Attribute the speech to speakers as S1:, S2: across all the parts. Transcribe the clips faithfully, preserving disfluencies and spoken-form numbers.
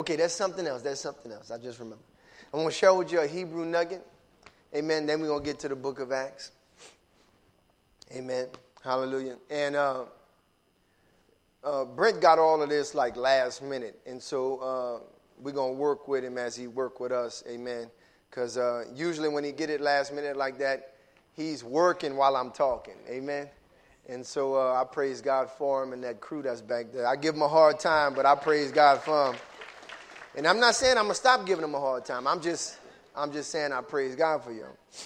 S1: Okay, that's something else. That's something else. I just remember. I'm going to share with you a Hebrew nugget. Amen. Then we're going to get to the book of Acts. Amen. Hallelujah. And uh, uh, Brent got all of this like last minute. And so uh, we're going to work with him as he work with us. Amen. Because uh, usually when he get it last minute like that, he's working while I'm talking. Amen. And so uh, I praise God for him and that crew that's back there. I give him a hard time, but I praise God for him. And I'm not saying I'm going to stop giving him a hard time. I'm just I'm just saying I praise God for you.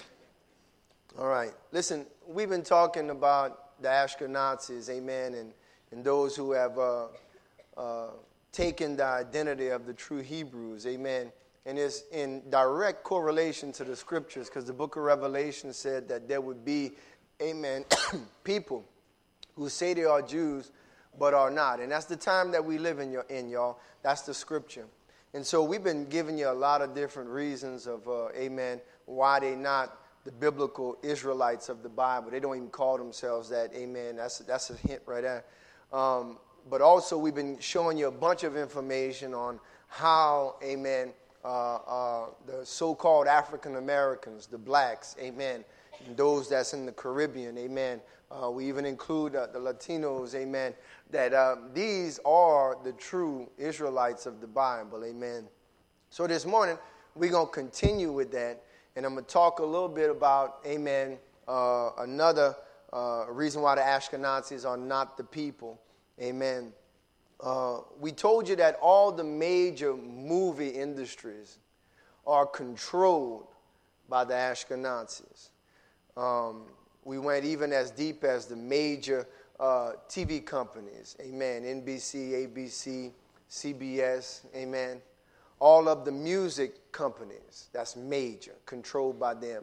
S1: All right. Listen, we've been talking about the Ashkenazis, amen, and, and those who have uh, uh, taken the identity of the true Hebrews, amen. And it's in direct correlation to the scriptures because the book of Revelation said that there would be, amen, people who say they are Jews but are not. And that's the time that we live in, your, in y'all. That's the scripture. And so we've been giving you a lot of different reasons of, uh, amen, why they not the biblical Israelites of the Bible. They don't even call themselves that, amen. That's, that's a hint right there. Um, but also we've been showing you a bunch of information on how, amen, uh, uh, the so-called African Americans, the blacks, amen, and those that's in the Caribbean, amen. Uh, we even include uh, the Latinos, amen, that uh, these are the true Israelites of the Bible, amen. So this morning, we're going to continue with that, and I'm going to talk a little bit about, amen, uh, another uh, reason why the Ashkenazis are not the people, amen. Uh, we told you that all the major movie industries are controlled by the Ashkenazis. Um, we went even as deep as the major uh, T V companies, amen, N B C, A B C, C B S, amen. All of the music companies, that's major, controlled by them.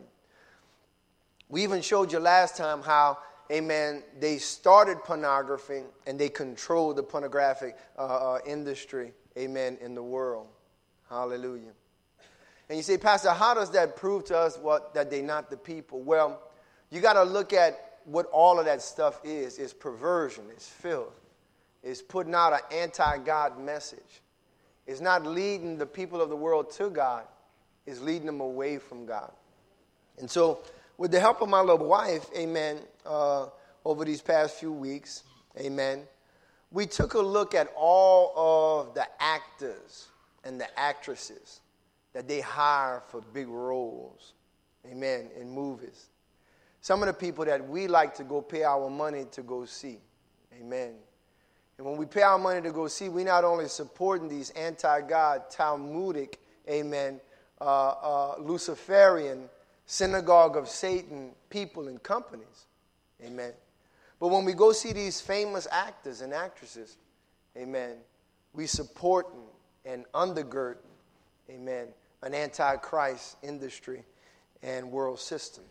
S1: We even showed you last time how, amen, they started pornography and they controlled the pornographic uh, uh, industry, amen, in the world. Hallelujah. And you say, Pastor, how does that prove to us what that they're not the people? Well, you got to look at what all of that stuff is. It's perversion. It's filth. It's putting out an anti-God message. It's not leading the people of the world to God. It's leading them away from God. And so, with the help of my little wife, amen, uh, over these past few weeks, amen, we took a look at all of the actors and the actresses that they hire for big roles, amen, in movies. Some of the people that we like to go pay our money to go see, amen. And when we pay our money to go see, we not only supporting these anti-God, Talmudic, amen, uh, uh, Luciferian, synagogue of Satan people and companies, amen. But when we go see these famous actors and actresses, amen, we support and undergird, amen, an anti-Christ industry and world system.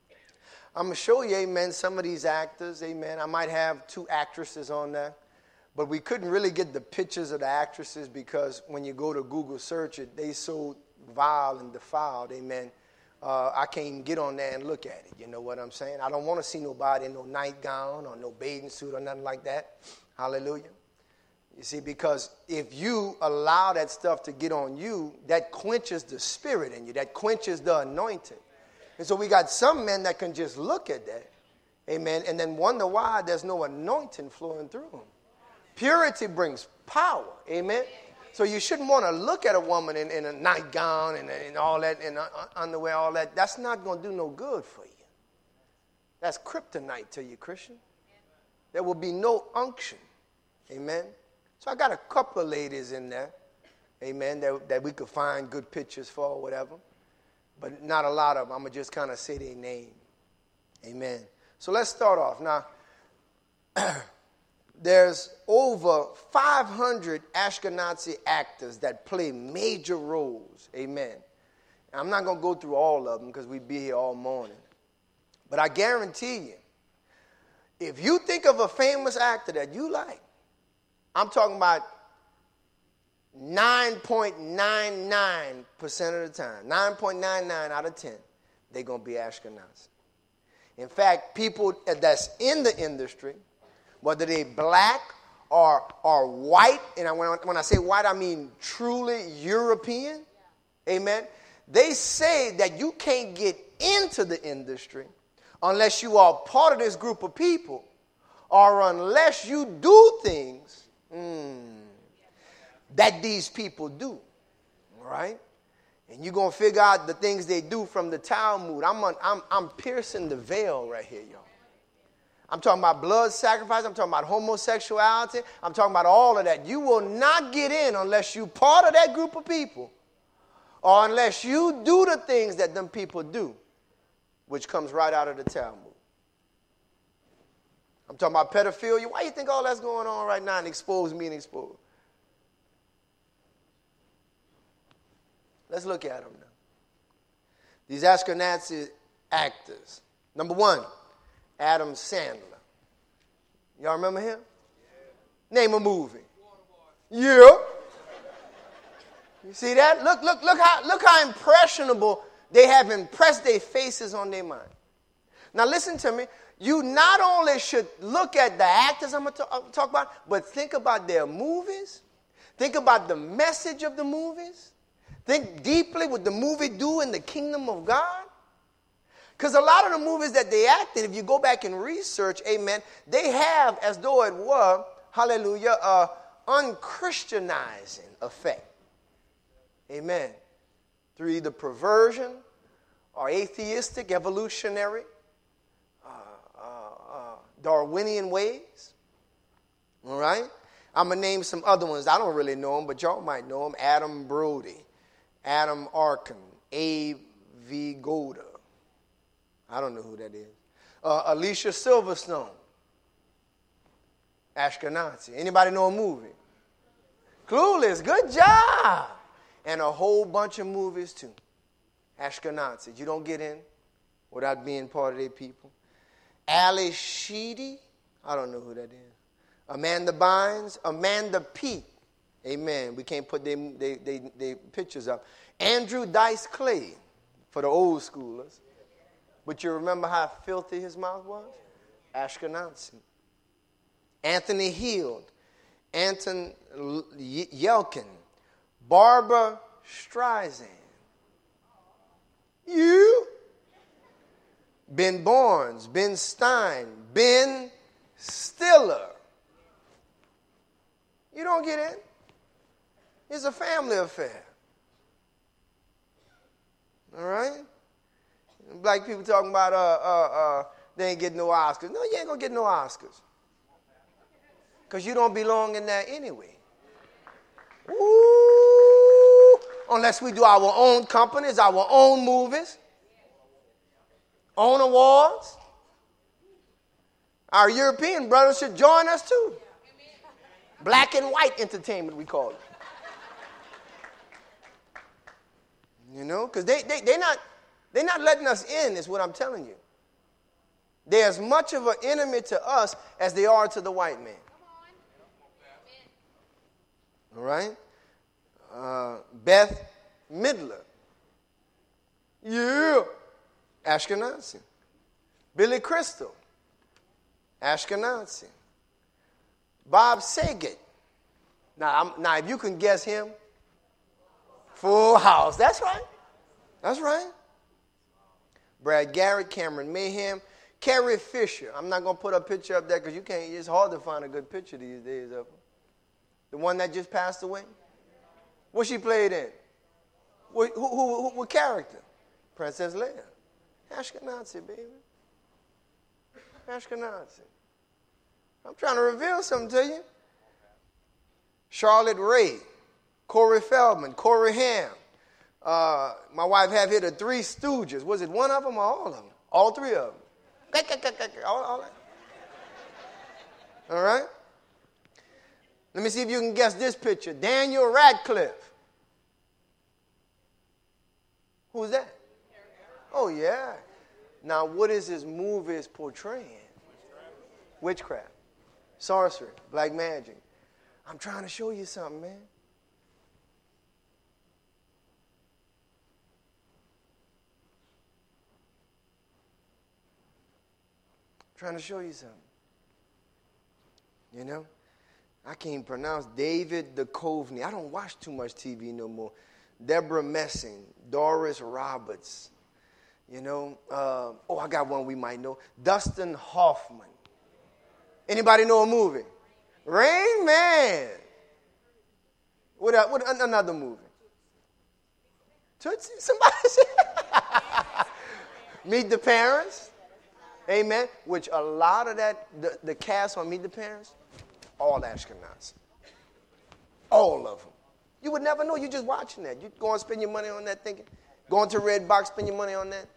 S1: I'm going to show you, amen, some of these actors, amen. I might have two actresses on there, but we couldn't really get the pictures of the actresses because when you go to Google search it, they so vile and defiled, amen. Uh, I can't even get on there and look at it, you know what I'm saying? I don't want to see nobody in no nightgown or no bathing suit or nothing like that. Hallelujah. You see, because if you allow that stuff to get on you, that quenches the spirit in you. That quenches the anointing. And so we got some men that can just look at that, amen, and then wonder why there's no anointing flowing through them. Purity brings power, amen. So you shouldn't want to look at a woman in, in a nightgown and, and all that, and uh, underwear, all that. That's not going to do no good for you. That's kryptonite to you, Christian. There will be no unction, amen. So I got a couple of ladies in there, amen, that, that we could find good pictures for or whatever. But not a lot of them. I'm going to just kind of say their name. Amen. So let's start off. Now, there's over five hundred Ashkenazi actors that play major roles. Amen. I'm not going to go through all of them because we'd be here all morning. But I guarantee you, if you think of a famous actor that you like, I'm talking about nine point nine nine percent of the time, nine point nine nine out of ten, they're going to be Ashkenazi. In fact, people that's in the industry, whether they black are, are white, and when I, when I say white, I mean truly European, amen, they say that you can't get into the industry unless you are part of this group of people or unless you do things mm, that these people do, right? And you're going to figure out the things they do from the Talmud. I'm, on, I'm, I'm piercing the veil right here, y'all. I'm talking about blood sacrifice. I'm talking about homosexuality. I'm talking about all of that. You will not get in unless you're part of that group of people or unless you do the things that them people do, which comes right out of the Talmud. I'm talking about pedophilia. Why do you think all that's going on right now and expose me and expose? Let's look at them now. These Ashkenazi actors. Number one, Adam Sandler. Y'all remember him? Yeah. Name a movie. Yeah. You see that? Look, look, look how look how impressionable they have impressed their faces on their mind. Now listen to me. You not only should look at the actors I'm going to talk about, but think about their movies. Think about the message of the movies. Think deeply what the movie do in the kingdom of God. Because a lot of the movies that they acted, if you go back and research, amen, they have, as though it were, hallelujah, uh, unchristianizing effect. Amen. Through either perversion or atheistic, evolutionary, uh, uh, uh, Darwinian ways. All right? I'm going to name some other ones. I don't really know them, but y'all might know them. Adam Brody, Adam Arkin, A V Goda. I don't know who that is. Uh, Alicia Silverstone, Ashkenazi. Anybody know a movie? Clueless, good job. And a whole bunch of movies too. Ashkenazi. You don't get in without being part of their people. Ali Sheedy, I don't know who that is. Amanda Bynes, Amanda Peet. Amen. We can't put their they, they, they pictures up. Andrew Dice Clay for the old schoolers. But you remember how filthy his mouth was? Ashkenazi. Anthony Heald, Anton Yelkin, Barbara Streisand. You? Ben Barnes, Ben Stein, Ben Stiller. You don't get in. It's a family affair. All right? Black people talking about uh, uh, uh, they ain't getting no Oscars. No, you ain't going to get no Oscars. Because you don't belong in there anyway. Ooh, unless we do our own companies, our own movies, own awards. Our European brothers should join us too. Black and white entertainment, we call it. You know, because they, they, they're not... They're not letting us in, is what I'm telling you. They're as much of an enemy to us as they are to the white man. All right? Uh, Beth Midler. Yeah. Ashkenazi. Billy Crystal. Ashkenazi. Bob Saget. Now, I'm, now, if you can guess him, Full House. That's right. That's right. Brad Garrett, Cameron Mayhem, Carrie Fisher. I'm not going to put a picture up there because you can't. It's hard to find a good picture these days of her. The one that just passed away. What she played in? What, who, who, who, what character? Princess Leia. Ashkenazi, baby. Ashkenazi. I'm trying to reveal something to you. Charlotte Ray, Corey Feldman, Corey Haim. Uh, my wife have here the Three Stooges. Was it one of them or all of them? All three of them. All, all, all right? Let me see if you can guess this picture. Daniel Radcliffe. Who's that? Oh, yeah. Now, what is his movies portraying? Witchcraft. Sorcery. Black magic. I'm trying to show you something, man. Trying to show you something. You know? I can't pronounce David Duchovny. I don't watch too much T V no more. Deborah Messing, Doris Roberts. You know, uh, oh, I got one we might know. Dustin Hoffman. Anybody know a movie? Rain Man. What, uh, what another movie? Tootsie? Somebody said. Meet the Parents. Amen. Which a lot of that, the, the cast on Meet the Parents, all Ashkenaz. All of them. You would never know. You're just watching that. You go and spend your money on that thinking. Going to Red Box, spend your money on that.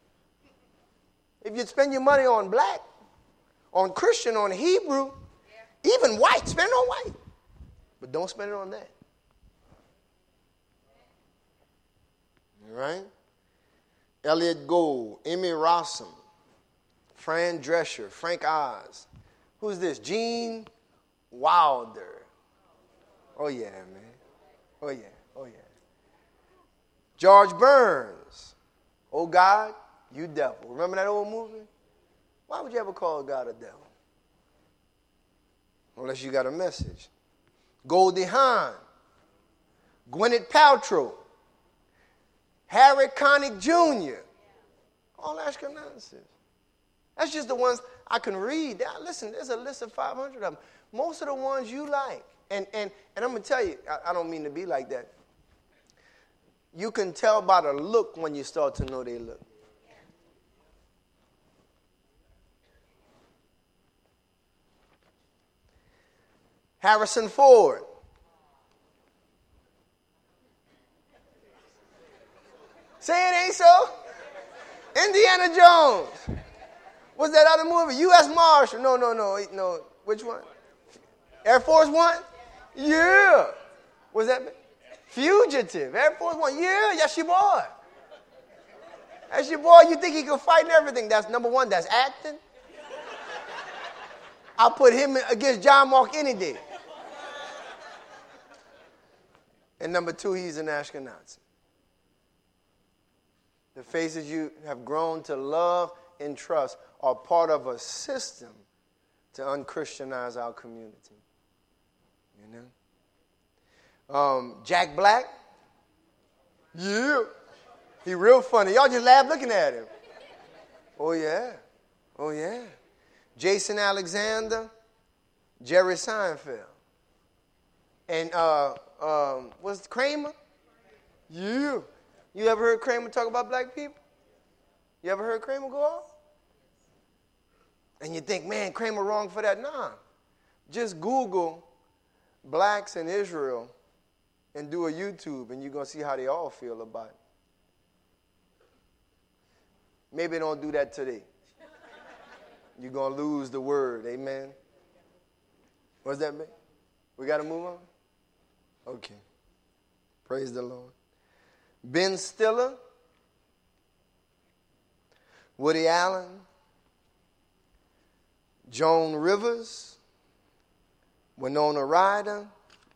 S1: If you spend your money on black, on Christian, on Hebrew, even white, spend it on white. But don't spend it on that. All right? Elliot Gould, Emmy Rossum, Fran Drescher, Frank Oz. Who's this? Gene Wilder. Oh, yeah, man. Oh, yeah. Oh, yeah. George Burns. Oh, God, you devil. Remember that old movie? Why would you ever call God a devil? Unless you got a message. Goldie Hawn. Gwyneth Paltrow. Harry Connick Junior All Ashkenazis. That's just the ones I can read. Now, listen, there's a list of five hundred of them. Most of the ones you like. And, and, and I'm going to tell you, I, I don't mean to be like that. You can tell by the look when you start to know they look. Harrison Ford. Say it ain't so. Indiana Jones. What's that other movie? U S Marshal. No, no, no, no. Which one? Air Force One? Yeah. What's that? Fugitive. Air Force One. Yeah, that's your boy. That's your boy. You think he can fight and everything. That's number one. That's acting. I'll put him against John Mark any day. And number two, he's an Ashkenazi. The faces you have grown to love and trust are part of a system to unchristianize our community. You know? Um, Jack Black. Yeah. He real funny. Y'all just laugh looking at him. Oh, yeah. Oh, yeah. Jason Alexander. Jerry Seinfeld. And uh, um, what's Kramer? Yeah. You ever heard Kramer talk about black people? You ever heard Kramer go off? And you think, man, Kramer wrong for that? Nah. Just Google blacks in Israel and do a YouTube, and you're going to see how they all feel about it. Maybe don't do that today. You're going to lose the word. Amen? What's that mean? We got to move on? Okay. Praise the Lord. Ben Stiller, Woody Allen, Joan Rivers, Winona Ryder,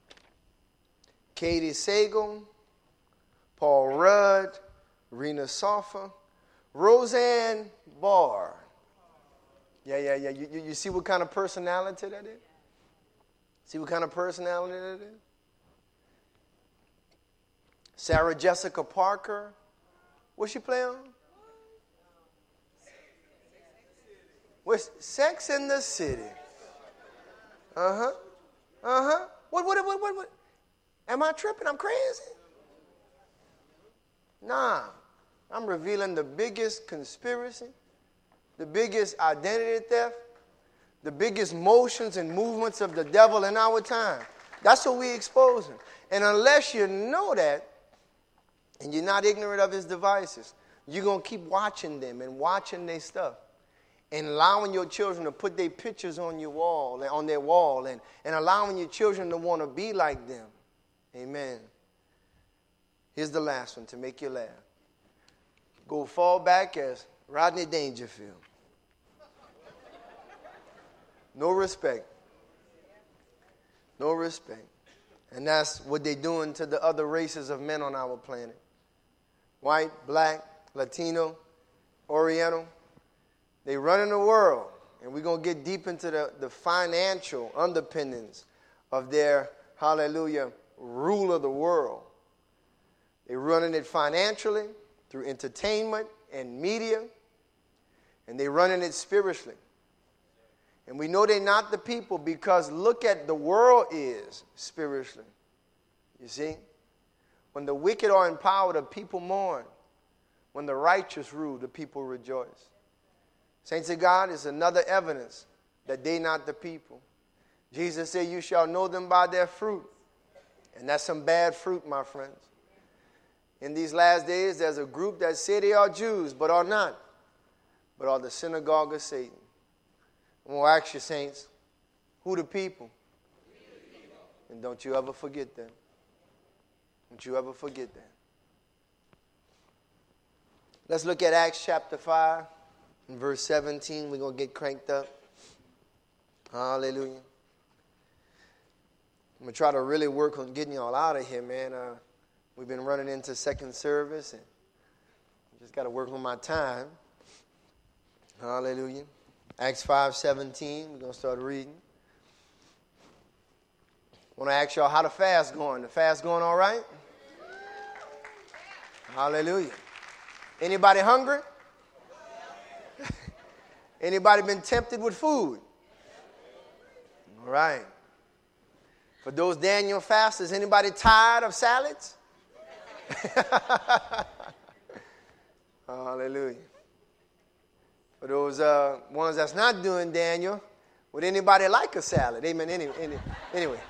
S1: Katie Sagal, Paul Rudd, Rena Sofer, Roseanne Barr. Yeah, yeah, yeah. You, you, you see what kind of personality that is? See what kind of personality that is? Sarah Jessica Parker. What's she play on? What's Sex in the City? Uh-huh. Uh-huh. What, what, what, what, what? Am I tripping? I'm crazy? Nah. I'm revealing the biggest conspiracy, the biggest identity theft, the biggest motions and movements of the devil in our time. That's what we're exposing. And unless you know that, and you're not ignorant of his devices, you're going to keep watching them and watching their stuff and allowing your children to put their pictures on your wall, on their wall, and, and allowing your children to want to be like them. Amen. Here's the last one to make you laugh. Go fall back as Rodney Dangerfield. No respect. No respect. And that's what they're doing to the other races of men on our planet. White, black, Latino, Oriental. They run in the world. And we're going to get deep into the, the financial underpinnings of their, hallelujah, rule of the world. They're running it financially, through entertainment and media, and they're running it spiritually. And we know they're not the people because look at the world is spiritually. You see? When the wicked are in power, the people mourn. When the righteous rule, the people rejoice. Saints of God, is another evidence that they not the people. Jesus said, you shall know them by their fruit. And that's some bad fruit, my friends. In these last days, there's a group that say they are Jews, but are not, but are the synagogue of Satan. I'm going to ask you, saints, who the people? And don't you ever forget them. Don't you ever forget that. Let's look at Acts chapter five and verse seventeen. We're going to get cranked up. Hallelujah. I'm going to try to really work on getting y'all out of here, man. Uh, we've been running into second service, and I just got to work on my time. Hallelujah. Acts five seventeen. We're going to start reading. I want to ask y'all how the fast going. The fast going all right? Hallelujah. Anybody hungry? Anybody been tempted with food? All right. For those Daniel fasters, anybody tired of salads? Hallelujah. For those uh, ones that's not doing Daniel, would anybody like a salad? Amen. Any, any, anyway.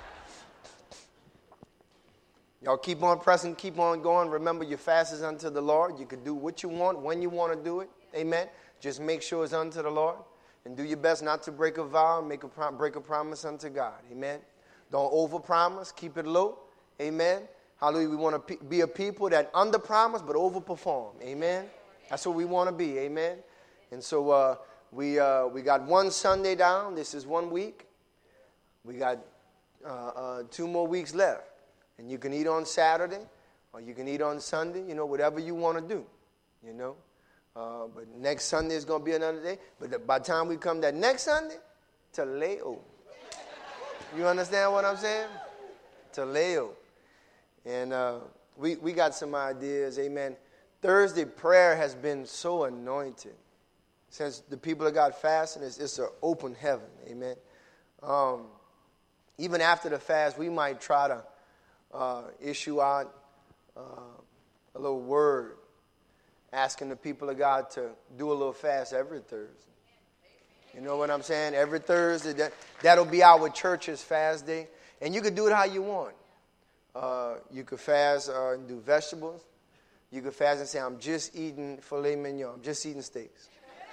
S1: Y'all keep on pressing, keep on going. Remember, your fast is unto the Lord. You can do what you want, when you want to do it. Amen. Just make sure it's unto the Lord. And do your best not to break a vow, make a prom- break a promise unto God. Amen. Don't overpromise. Keep it low. Amen. Hallelujah. We want to pe- be a people that underpromise but overperform. Amen. That's what we want to be. Amen. And so uh, we uh, we got one Sunday down. This is one week. We got uh, uh, two more weeks left. And you can eat on Saturday or you can eat on Sunday, you know, whatever you want to do, you know. Uh, but next Sunday is going to be another day. But the, by the time we come that next Sunday, Taleo. You understand what I'm saying? Taleo. And uh, we, we got some ideas, amen. Thursday prayer has been so anointed. Since the people of God fasting, it's, it's an open heaven, amen. Um, even after the fast, we might try to Uh, issue out uh, a little word asking the people of God to do a little fast every Thursday. You know what I'm saying? Every Thursday, that, that'll be our church's fast day. And you could do it how you want. Uh, you could fast uh, and do vegetables. You could fast and say, I'm just eating filet mignon. I'm just eating steaks.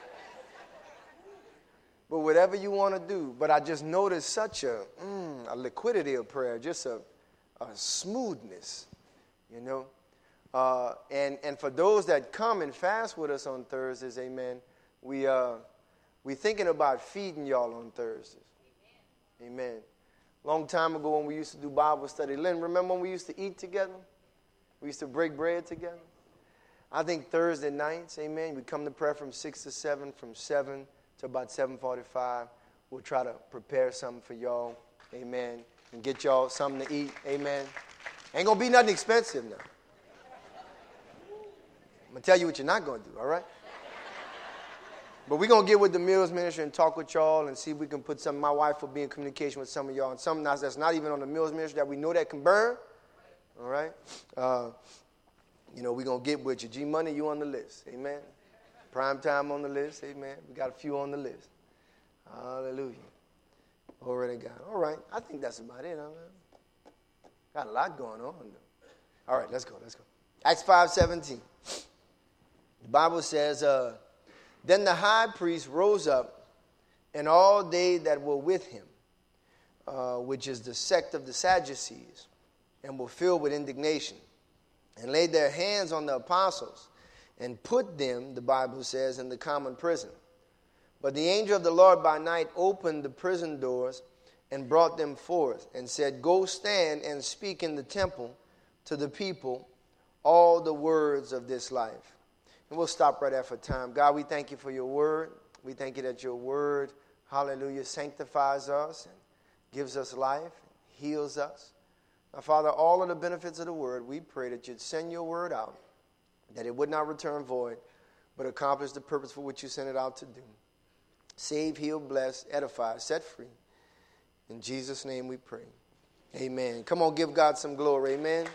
S1: But whatever you want to do. But I just noticed such a, mm, a liquidity of prayer, just a A smoothness, you know. Uh, and, and for those that come and fast with us on Thursdays, amen, we, uh, we thinking about feeding y'all on Thursdays. Amen. Amen. Long time ago when we used to do Bible study, Lynn, remember when we used to eat together? We used to break bread together. I think Thursday nights, amen, we come to prayer from six to seven, from seven to about seven forty-five. We'll try to prepare something for y'all, amen. And get y'all something to eat. Amen. Ain't going to be nothing expensive now. I'm going to tell you what you're not going to do, all right? But we're going to get with the meals ministry and talk with y'all and see if we can put some. My wife will be in communication with some of y'all and something else that's not even on the meals ministry that we know that can burn. All right? Uh, you know, we're going to get with you. G Money, you on the list. Amen. Prime Time on the list. Amen. We got a few on the list. Hallelujah. Already got. All right. I think that's about it. Huh? Got a lot going on. Though. All right. Let's go. Let's go. Acts five seventeen. The Bible says, uh, then the high priest rose up, and all they that were with him, uh, which is the sect of the Sadducees, and were filled with indignation, and laid their hands on the apostles, and put them, the Bible says, in the common prison. But the angel of the Lord by night opened the prison doors and brought them forth and said, go stand and speak in the temple to the people all the words of this life. And we'll stop right there for time. God, we thank you for your word. We thank you that your word, hallelujah, sanctifies us and gives us life, heals us. Now, Father, all of the benefits of the word, we pray that you'd send your word out, that it would not return void, but accomplish the purpose for which you sent it out to do. Save, heal, bless, edify, set free. In Jesus' name we pray. Amen. Come on, give God some glory. Amen.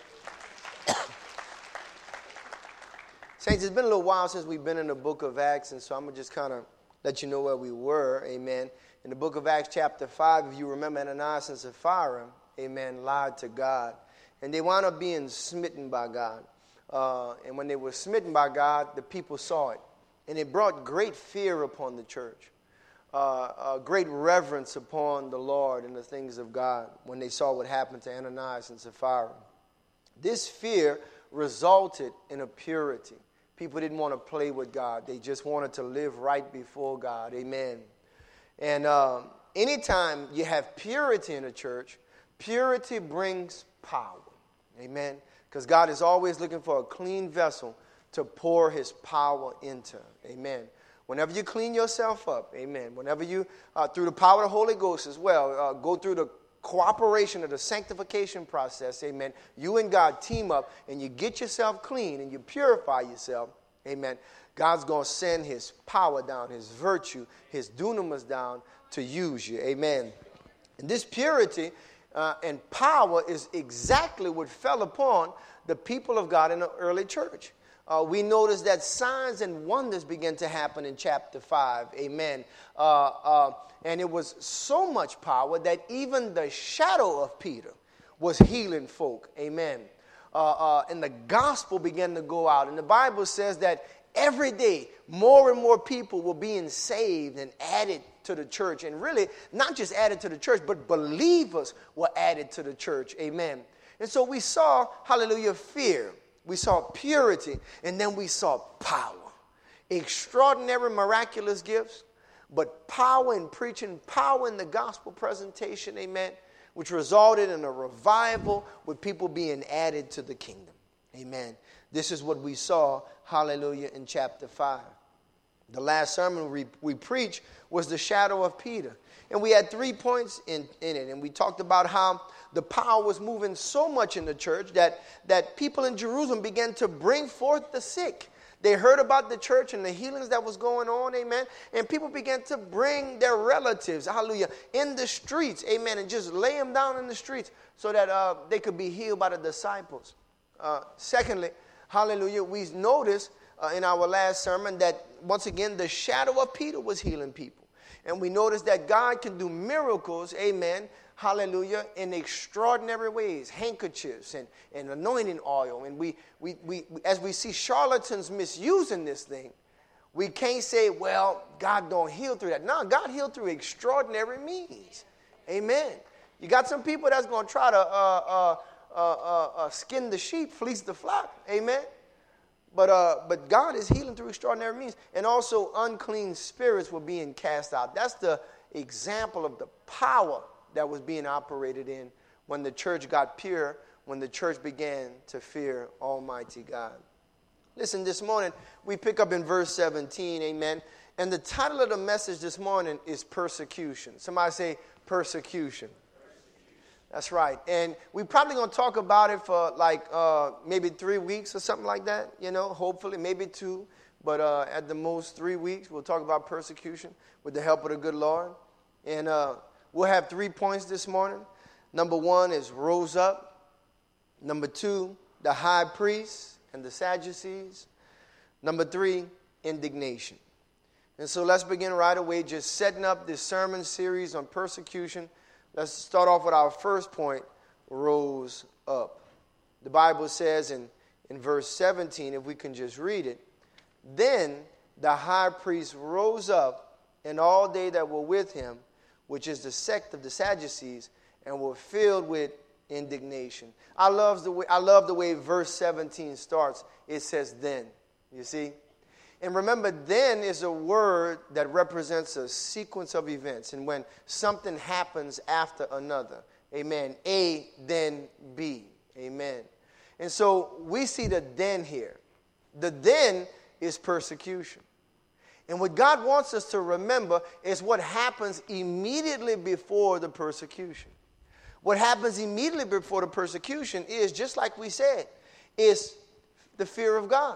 S1: Saints, it's been a little while since we've been in the book of Acts, and so I'm going to just kind of let you know where we were. Amen. In the book of Acts chapter five, if you remember, Ananias and Sapphira, amen, lied to God. And they wound up being smitten by God. Uh, and when they were smitten by God, the people saw it. And it brought great fear upon the church. Uh, uh, great reverence upon the Lord and the things of God when they saw what happened to Ananias and Sapphira. This fear resulted in a purity. People didn't want to play with God. They just wanted to live right before God. Amen. And um, anytime you have purity in a church, purity brings power. Amen. Because God is always looking for a clean vessel to pour his power into. Amen. Whenever you clean yourself up, amen. Whenever you, uh, through the power of the Holy Ghost as well, uh, go through the cooperation of the sanctification process, amen. You and God team up and you get yourself clean and you purify yourself, amen. God's going to send his power down, his virtue, his dunamis down to use you, amen. And this purity uh, and power is exactly what fell upon the people of God in the early church. Uh, we notice that signs and wonders began to happen in chapter five. Amen. Uh, uh, and it was so much power that even the shadow of Peter was healing folk. Amen. Uh, uh, and the gospel began to go out. And the Bible says that every day more and more people were being saved and added to the church. And really, not just added to the church, but believers were added to the church. Amen. And so we saw, hallelujah, fear. We saw purity, and then we saw power. Extraordinary, miraculous gifts, but power in preaching, power in the gospel presentation, amen, which resulted in a revival with people being added to the kingdom. Amen. This is what we saw, hallelujah, in chapter five. The last sermon we, we preached was the shadow of Peter. And we had three points in, in it. And we talked about how the power was moving so much in the church that, that people in Jerusalem began to bring forth the sick. They heard about the church and the healings that was going on, amen. And people began to bring their relatives, hallelujah, in the streets, amen, and just lay them down in the streets so that uh, they could be healed by the disciples. Uh, secondly, hallelujah, we noticed uh, in our last sermon that, once again, the shadow of Peter was healing people. And we noticed that God can do miracles, amen, hallelujah, in extraordinary ways, handkerchiefs and, and anointing oil. And we, we, we, as we see charlatans misusing this thing, we can't say, well, God don't heal through that. No, God healed through extraordinary means. Amen. You got some people that's going to try to uh, uh, uh, uh, uh, skin the sheep, fleece the flock. Amen. But uh, but God is healing through extraordinary means. And also unclean spirits were being cast out. That's the example of the power that was being operated in when the church got pure, when the church began to fear Almighty God. Listen, this morning we pick up in verse seventeen, amen. And the title of the message this morning is persecution. Somebody say persecution. That's right. And we're probably going to talk about it for like uh, maybe three weeks or something like that, you know, hopefully, maybe two. But uh, at the most three weeks, we'll talk about persecution with the help of the good Lord. And uh, we'll have three points this morning. Number one is rose up. Number two, the high priest and the Sadducees. Number three, indignation. And so let's begin right away, just setting up this sermon series on persecution. Let's start off with our first point, rose up. The Bible says in, in verse seventeen, if we can just read it, then the high priest rose up, and all they that were with him, which is the sect of the Sadducees, and were filled with indignation. I love the way, I love the way verse seventeen starts. It says then, you see? And remember, then is a word that represents a sequence of events. And when something happens after another, amen, A, then B, amen. And so we see the then here. The then is persecution. And what God wants us to remember is what happens immediately before the persecution. What happens immediately before the persecution is, just like we said, is the fear of God.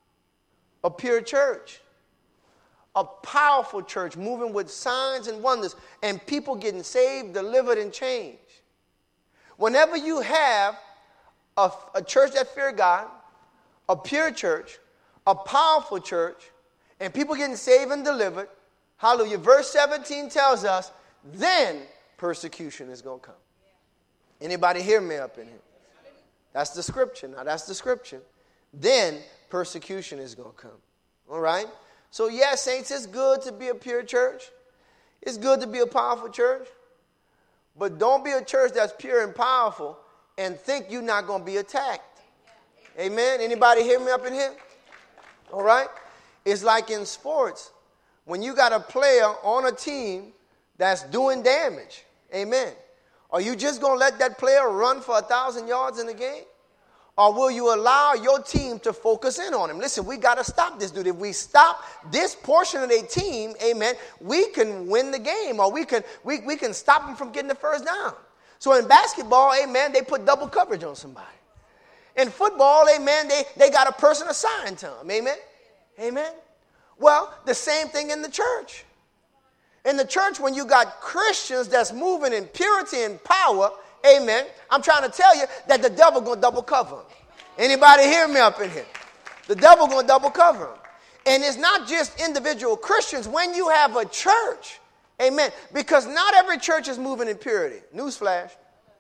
S1: A pure church. A powerful church moving with signs and wonders, and people getting saved, delivered, and changed. Whenever you have a, a church that fears God, a pure church, a powerful church, and people getting saved and delivered, hallelujah, verse seventeen tells us, then persecution is going to come. Anybody hear me up in here? That's the scripture. Now, that's the scripture. Then persecution is going to come. All right? So, yes, saints, it's good to be a pure church. It's good to be a powerful church. But don't be a church that's pure and powerful and think you're not going to be attacked. Amen? Anybody hear me up in here? All right? It's like in sports. When you got a player on a team that's doing damage. Amen. Are you just going to let that player run for a thousand yards in the game? Or will you allow your team to focus in on him? Listen, we got to stop this dude. If we stop this portion of their team, amen, we can win the game, or we can we, we can stop them from getting the first down. So in basketball, amen, they put double coverage on somebody. In football, amen, they, they got a person assigned to them, amen, amen. Well, the same thing in the church. In the church, when you got Christians that's moving in purity and power, amen, I'm trying to tell you that the devil going to double cover them. Anybody hear me up in here? The devil going to double cover them. And it's not just individual Christians. When you have a church, amen, because not every church is moving in purity. Newsflash.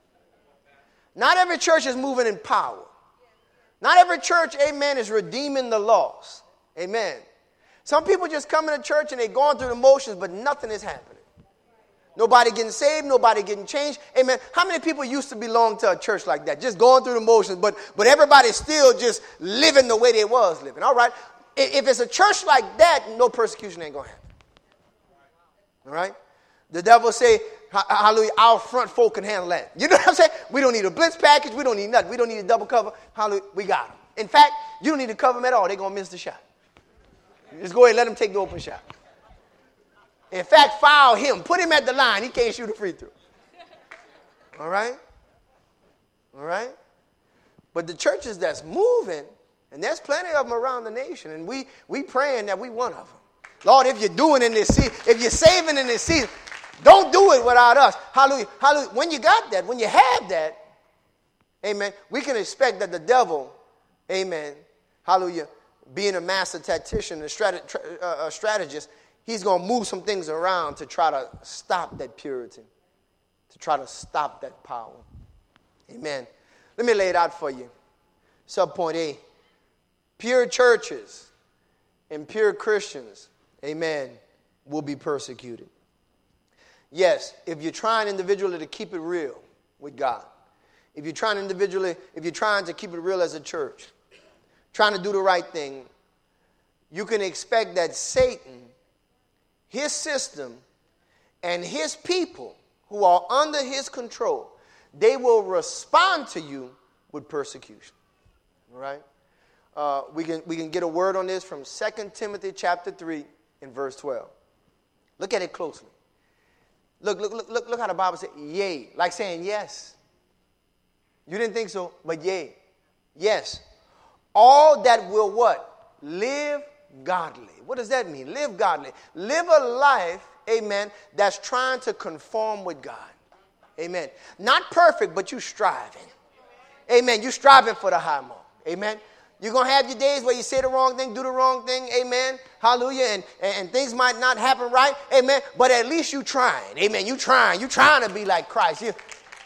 S1: Not every church is moving in power. Not every church, amen, is redeeming the lost. Amen. Some people just come into church and they're going through the motions, but nothing is happening. Nobody getting saved, nobody getting changed. Amen. How many people used to belong to a church like that? Just going through the motions, but, but everybody's still just living the way they was living. All right. If it's a church like that, no persecution ain't going to happen. All right. The devil say, hallelujah, our front folk can handle that. You know what I'm saying? We don't need a blitz package. We don't need nothing. We don't need a double cover. Hallelujah, we got them. In fact, you don't need to cover them at all. They're going to miss the shot. Just go ahead and let him take the open shot. In fact, foul him. Put him at the line. He can't shoot a free throw. All right? All right? But the churches that's moving, and there's plenty of them around the nation, and we we praying that we one of them. Lord, if you're doing in this season, if you're saving in this season, don't do it without us. Hallelujah. Hallelujah. When you got that, when you have that, amen, we can expect that the devil, amen, hallelujah, being a master tactician, a, strat- uh, a strategist, he's going to move some things around to try to stop that purity, to try to stop that power. Amen. Let me lay it out for you. Subpoint A. Pure churches and pure Christians, amen, will be persecuted. Yes, if you're trying individually to keep it real with God, if you're trying individually, if you're trying to keep it real as a church, trying to do the right thing, you can expect that Satan, his system, and his people who are under his control, they will respond to you with persecution. All right? Uh, we can we can get a word on this from Second Timothy chapter three and verse twelve. Look at it closely. Look, look, look, look, look how the Bible says, yea, like saying yes. You didn't think so, but yea. Yes. All that will what? Live godly. What does that mean? Live godly. Live a life, amen, that's trying to conform with God. Amen. Not perfect, but you striving. Amen. You striving for the high mark. Amen. You're going to have your days where you say the wrong thing, do the wrong thing. Amen. Hallelujah. And, and things might not happen right. Amen. But at least you trying. Amen. You trying. You trying to be like Christ. You,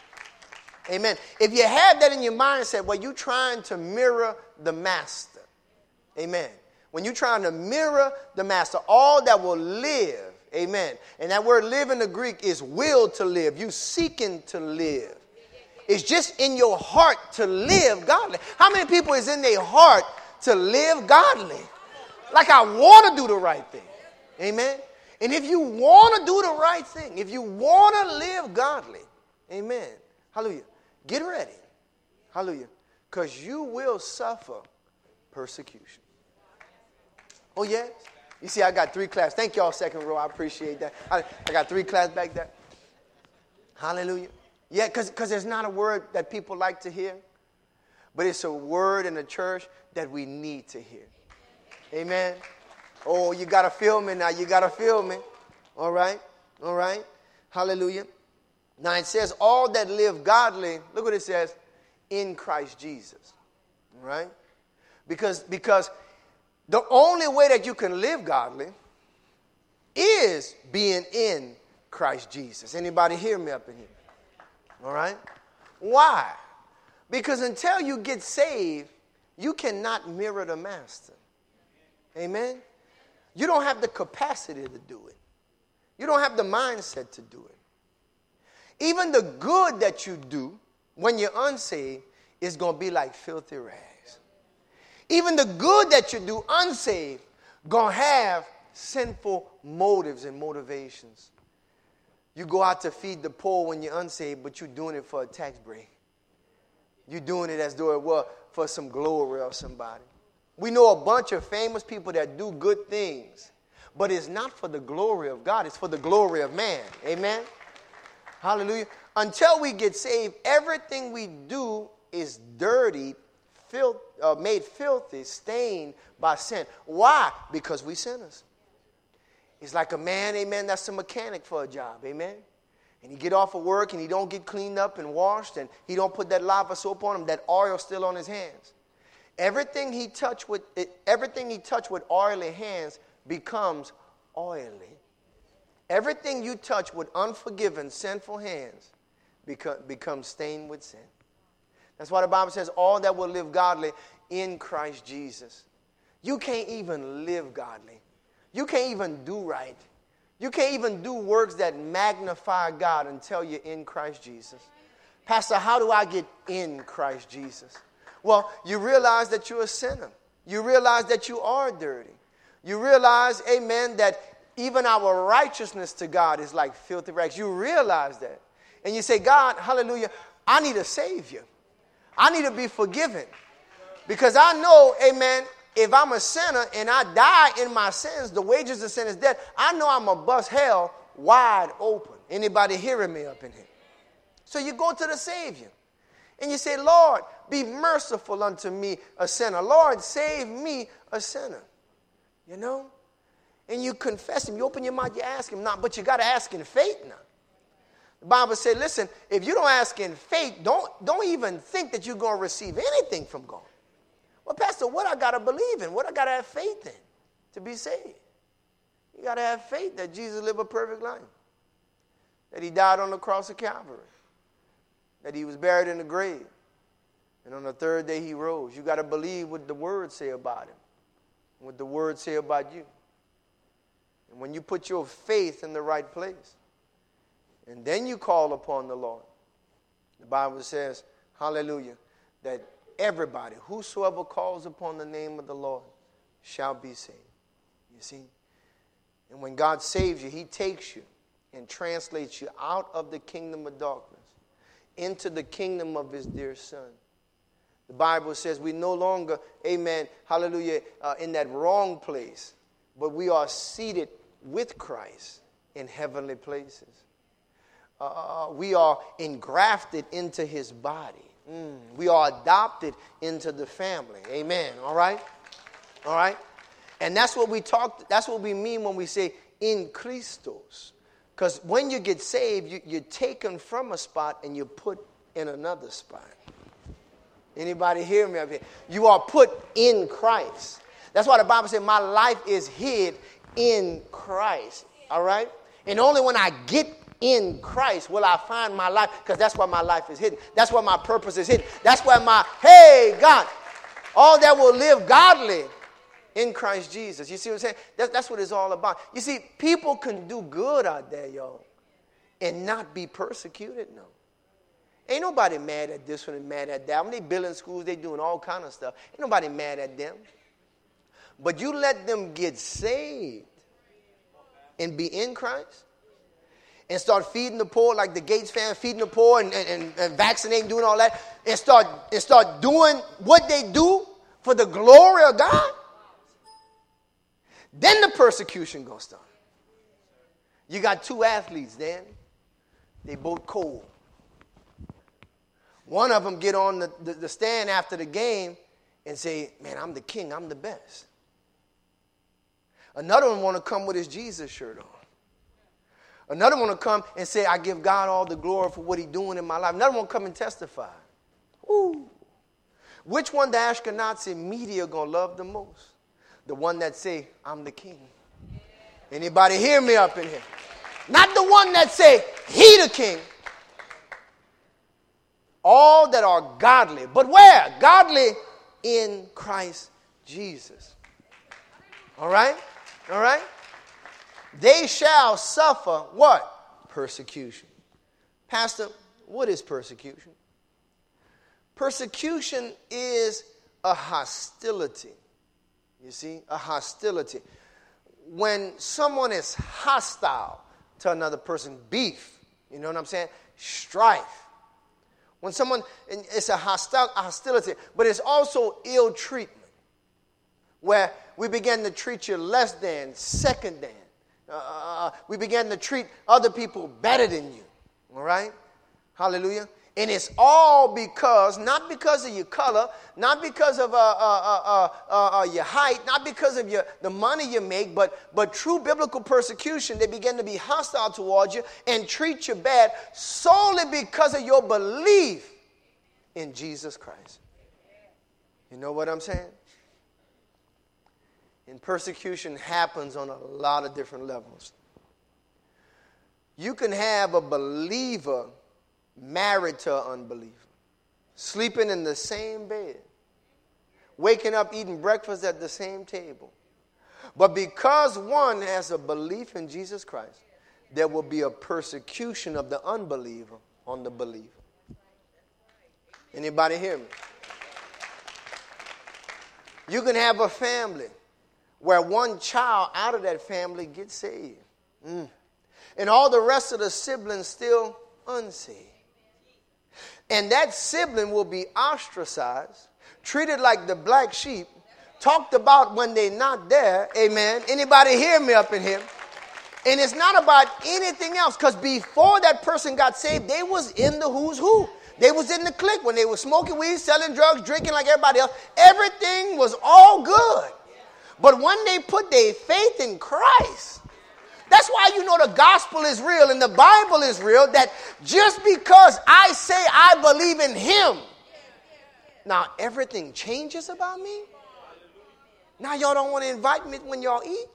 S1: amen. If you have that in your mindset, well, you trying to mirror the master. Amen. When you're trying to mirror the master, all that will live. Amen. And that word live in the Greek is will to live. You seeking to live. It's just in your heart to live godly. How many people is in their heart to live godly? Like I want to do the right thing. Amen. And if you want to do the right thing, if you want to live godly, amen. Hallelujah. Get ready. Hallelujah. Because you will suffer persecution. Oh, yes? You see, I got three claps. Thank y'all, second row. I appreciate that. I, I got three claps back there. Hallelujah. Yeah, because there's not a word that people like to hear, but it's a word in the church that we need to hear. Amen. Oh, you got to feel me now. You got to feel me. All right. All right. Hallelujah. Now it says, all that live godly, look what it says, in Christ Jesus. All right. Because, because the only way that you can live godly is being in Christ Jesus. Anybody hear me up in here? All right. Why? Because until you get saved, you cannot mirror the master. Amen. You don't have the capacity to do it. You don't have the mindset to do it. Even the good that you do when you're unsaved is going to be like filthy rags. Even the good that you do unsaved going to have sinful motives and motivations. You go out to feed the poor when you're unsaved, but you're doing it for a tax break. You're doing it as though it were for some glory of somebody. We know a bunch of famous people that do good things, but it's not for the glory of God. It's for the glory of man. Amen? Hallelujah. Until we get saved, everything we do is dirty, filth, uh, made filthy, stained by sin. Why? Because we sinners. It's like a man, amen, that's a mechanic for a job, amen? And he get off of work and he don't get cleaned up and washed and he don't put that lava soap on him, that oil still on his hands. Everything he touch with everything he touch with oily hands becomes oily. Everything you touch with unforgiven, sinful hands become, becomes stained with sin. That's why the Bible says all that will live godly in Christ Jesus. You can't even live godly. You can't even do right. You can't even do works that magnify God until you're in Christ Jesus. Pastor, how do I get in Christ Jesus? Well, you realize that you're a sinner. You realize that you are dirty. You realize, amen, that even our righteousness to God is like filthy rags. You realize that. And you say, God, hallelujah, I need a Savior. I need to be forgiven. Because I know, amen, if I'm a sinner and I die in my sins, the wages of sin is death. I know I'm going to bust hell wide open. Anybody hearing me up in here? So you go to the Savior and you say, Lord, be merciful unto me, a sinner. Lord, save me, a sinner. You know? And you confess him. You open your mouth, you ask him now, but you got to ask in faith now. The Bible says, listen, if you don't ask in faith, don't, don't even think that you're going to receive anything from God. Well, Pastor, what I got to believe in? What I got to have faith in to be saved? You got to have faith that Jesus lived a perfect life, that he died on the cross of Calvary, that he was buried in the grave, and on the third day he rose. You got to believe what the Word say about him, what the Word say about you. And when you put your faith in the right place, and then you call upon the Lord, the Bible says, hallelujah, that everybody, whosoever calls upon the name of the Lord shall be saved. You see? And when God saves you, he takes you and translates you out of the kingdom of darkness into the kingdom of his dear Son. The Bible says we no longer, amen, hallelujah, uh, in that wrong place, but we are seated with Christ in heavenly places. Uh, we are engrafted into his body. Mm, we are adopted into the family. Amen. All right? All right? And that's what we talk, that's what we mean when we say in Christos. Because when you get saved, you, you're taken from a spot and you're put in another spot. Anybody hear me up here? You are put in Christ. That's why the Bible said my life is hid in Christ. All right? And only when I get in Christ will I find my life, because that's where my life is hidden. That's where my purpose is hidden. That's where my, hey, God, all that will live godly in Christ Jesus. You see what I'm saying? That, that's what it's all about. You see, people can do good out there, y'all, and not be persecuted, no. Ain't nobody mad at this one and mad at that. When they building schools, they doing all kind of stuff. Ain't nobody mad at them. But you let them get saved and be in Christ and start feeding the poor like the Gates family, feeding the poor and, and, and vaccinating, doing all that, and start, and start doing what they do for the glory of God, then the persecution going to start. You got two athletes, Dan. They both cold. One of them get on the, the, the stand after the game and say, man, I'm the king, I'm the best. Another one want to come with his Jesus shirt on. Another one will come and say, I give God all the glory for what he's doing in my life. Another one will come and testify. Ooh. Which one the Ashkenazi media going to love the most? The one that say, I'm the king. Anybody hear me up in here? Not the one that say, he the king. All that are godly. But where? Godly in Christ Jesus. All right? All right? They shall suffer what? Persecution. Pastor, what is persecution? Persecution is a hostility. You see? A hostility. When someone is hostile to another person, beef, you know what I'm saying? Strife. When someone, it's a hostil, hostility, but it's also ill treatment, where we begin to treat you less than, second than. Uh, we begin to treat other people better than you. All right? Hallelujah. And it's all because, not because of your color, not because of uh, uh, uh, uh, uh, your height, not because of your the money you make, but, but true biblical persecution. They begin to be hostile towards you and treat you bad solely because of your belief in Jesus Christ. You know what I'm saying? And persecution happens on a lot of different levels. You can have a believer married to an unbeliever, sleeping in the same bed, waking up eating breakfast at the same table. But because one has a belief in Jesus Christ, there will be a persecution of the unbeliever on the believer. Anybody hear me? You can have a family where one child out of that family gets saved. Mm. And all the rest of the siblings still unsaved. And that sibling will be ostracized, treated like the black sheep, talked about when they're not there. Amen. Anybody hear me up in here? And it's not about anything else, because before that person got saved, they was in the who's who. They was in the clique when they were smoking weed, selling drugs, drinking like everybody else. Everything was all good. But when they put their faith in Christ, that's why you know the gospel is real and the Bible is real, that just because I say I believe in him, now everything changes about me? Now y'all don't want to invite me when y'all eat?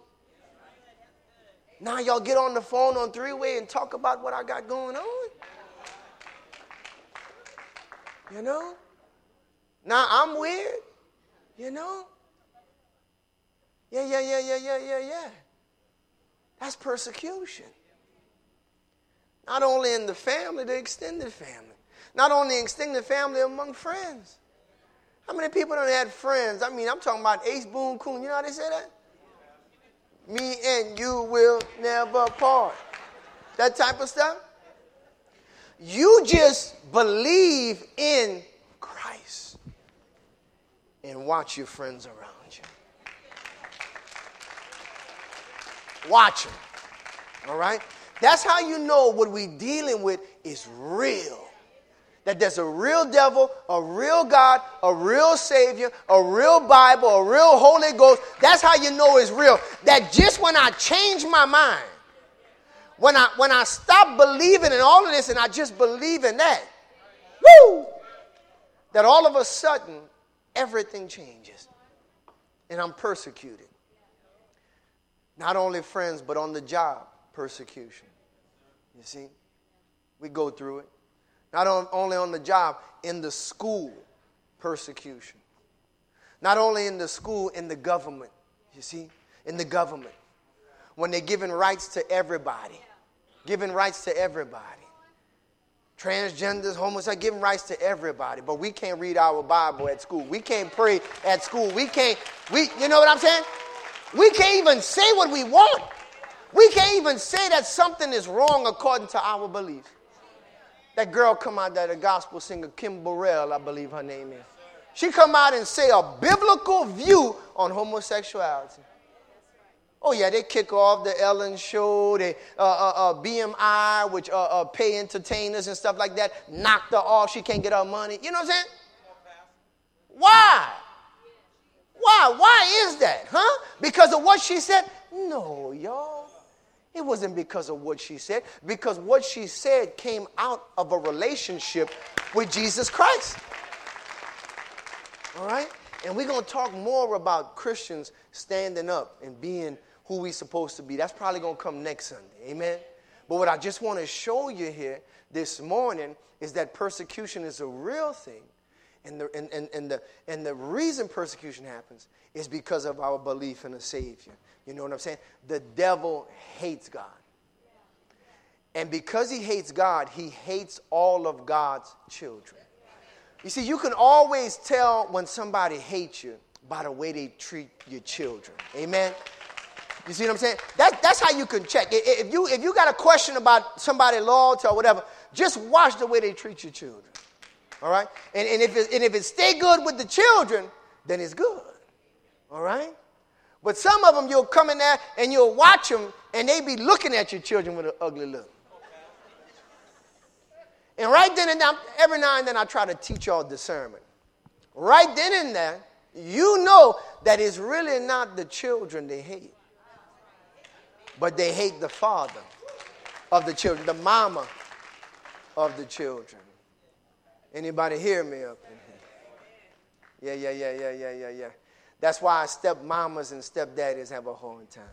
S1: Now y'all get on the phone on three-way and talk about what I got going on? You know? Now I'm weird? You know? Yeah, yeah, yeah, yeah, yeah, yeah, yeah. That's persecution. Not only in the family, the extended family. Not only the extended family, among friends. How many people don't have friends? I mean, I'm talking about Ace Boone Coon. You know how they say that? Me and you will never part. That type of stuff. You just believe in Christ and watch your friends around you. Watch them. All right? That's how you know what we're dealing with is real. That there's a real devil, a real God, a real Savior, a real Bible, a real Holy Ghost. That's how you know it's real. That just when I change my mind, when I when I stop believing in all of this and I just believe in that, woo, that all of a sudden everything changes. And I'm persecuted. Not only friends, but on the job, persecution. You see? We go through it. Not on, only on the job, in the school, persecution. Not only in the school, in the government. You see? In the government. When they're giving rights to everybody. Giving rights to everybody. Transgenders, homosexuals, giving rights to everybody. But we can't read our Bible at school. We can't pray at school. We can't, we, you know what I'm saying? We can't even say what we want. We can't even say that something is wrong according to our beliefs. That girl come out there, the gospel singer, Kim Burrell, I believe her name is. She come out and say a biblical view on homosexuality. Oh, yeah, they kick off the Ellen Show, they, uh, uh, uh, B M I, which uh, uh, pay entertainers and stuff like that, knocked her off. She can't get her money. You know what I'm saying? Why? Why? Why is that? Huh? Because of what she said? No, y'all. It wasn't because of what she said. Because what she said came out of a relationship with Jesus Christ. All right? And we're going to talk more about Christians standing up and being who we're supposed to be. That's probably going to come next Sunday. Amen? But what I just want to show you here this morning is that persecution is a real thing. And the, and, and, and, the, and the reason persecution happens is because of our belief in a Savior. You know what I'm saying? The devil hates God. And because he hates God, he hates all of God's children. You see, you can always tell when somebody hates you by the way they treat your children. Amen? You see what I'm saying? That, that's how you can check. If you, if you got a question about somebody loyalty or whatever, just watch the way they treat your children. All right? And, and, if it, and if it stay good with the children, then it's good. All right? But some of them, you'll come in there and you'll watch them, and they be looking at your children with an ugly look. And right then and there, every now and then I try to teach y'all discernment. Right then and there, you know that it's really not the children they hate, but they hate the father of the children, the mama of the children. Anybody hear me up in here? Yeah, yeah, yeah, yeah, yeah, yeah, yeah. That's why stepmamas and stepdaddies have a hard time.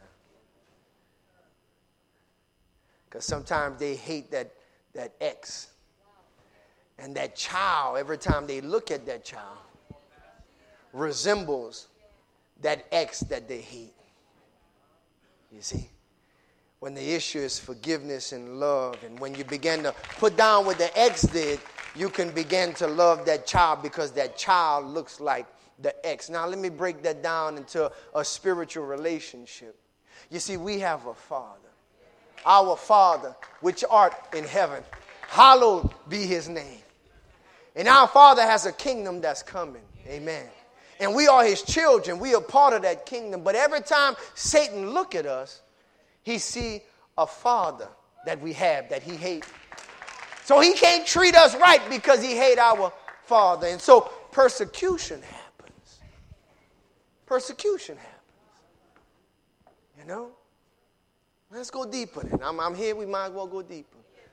S1: Because sometimes they hate that, that ex. And that child, every time they look at that child, resembles that ex that they hate. You see? When the issue is forgiveness and love, and when you begin to put down what the ex did, you can begin to love that child because that child looks like the ex. Now, let me break that down into a spiritual relationship. You see, we have a Father. Our Father, which art in heaven, hallowed be his name. And our Father has a kingdom that's coming. Amen. And we are his children. We are part of that kingdom. But every time Satan look at us, he see a father that we have that he hates. So he can't treat us right because he hate our Father. And so persecution happens. Persecution happens. You know? Let's go deeper then. I'm, I'm here. We might as well go deeper.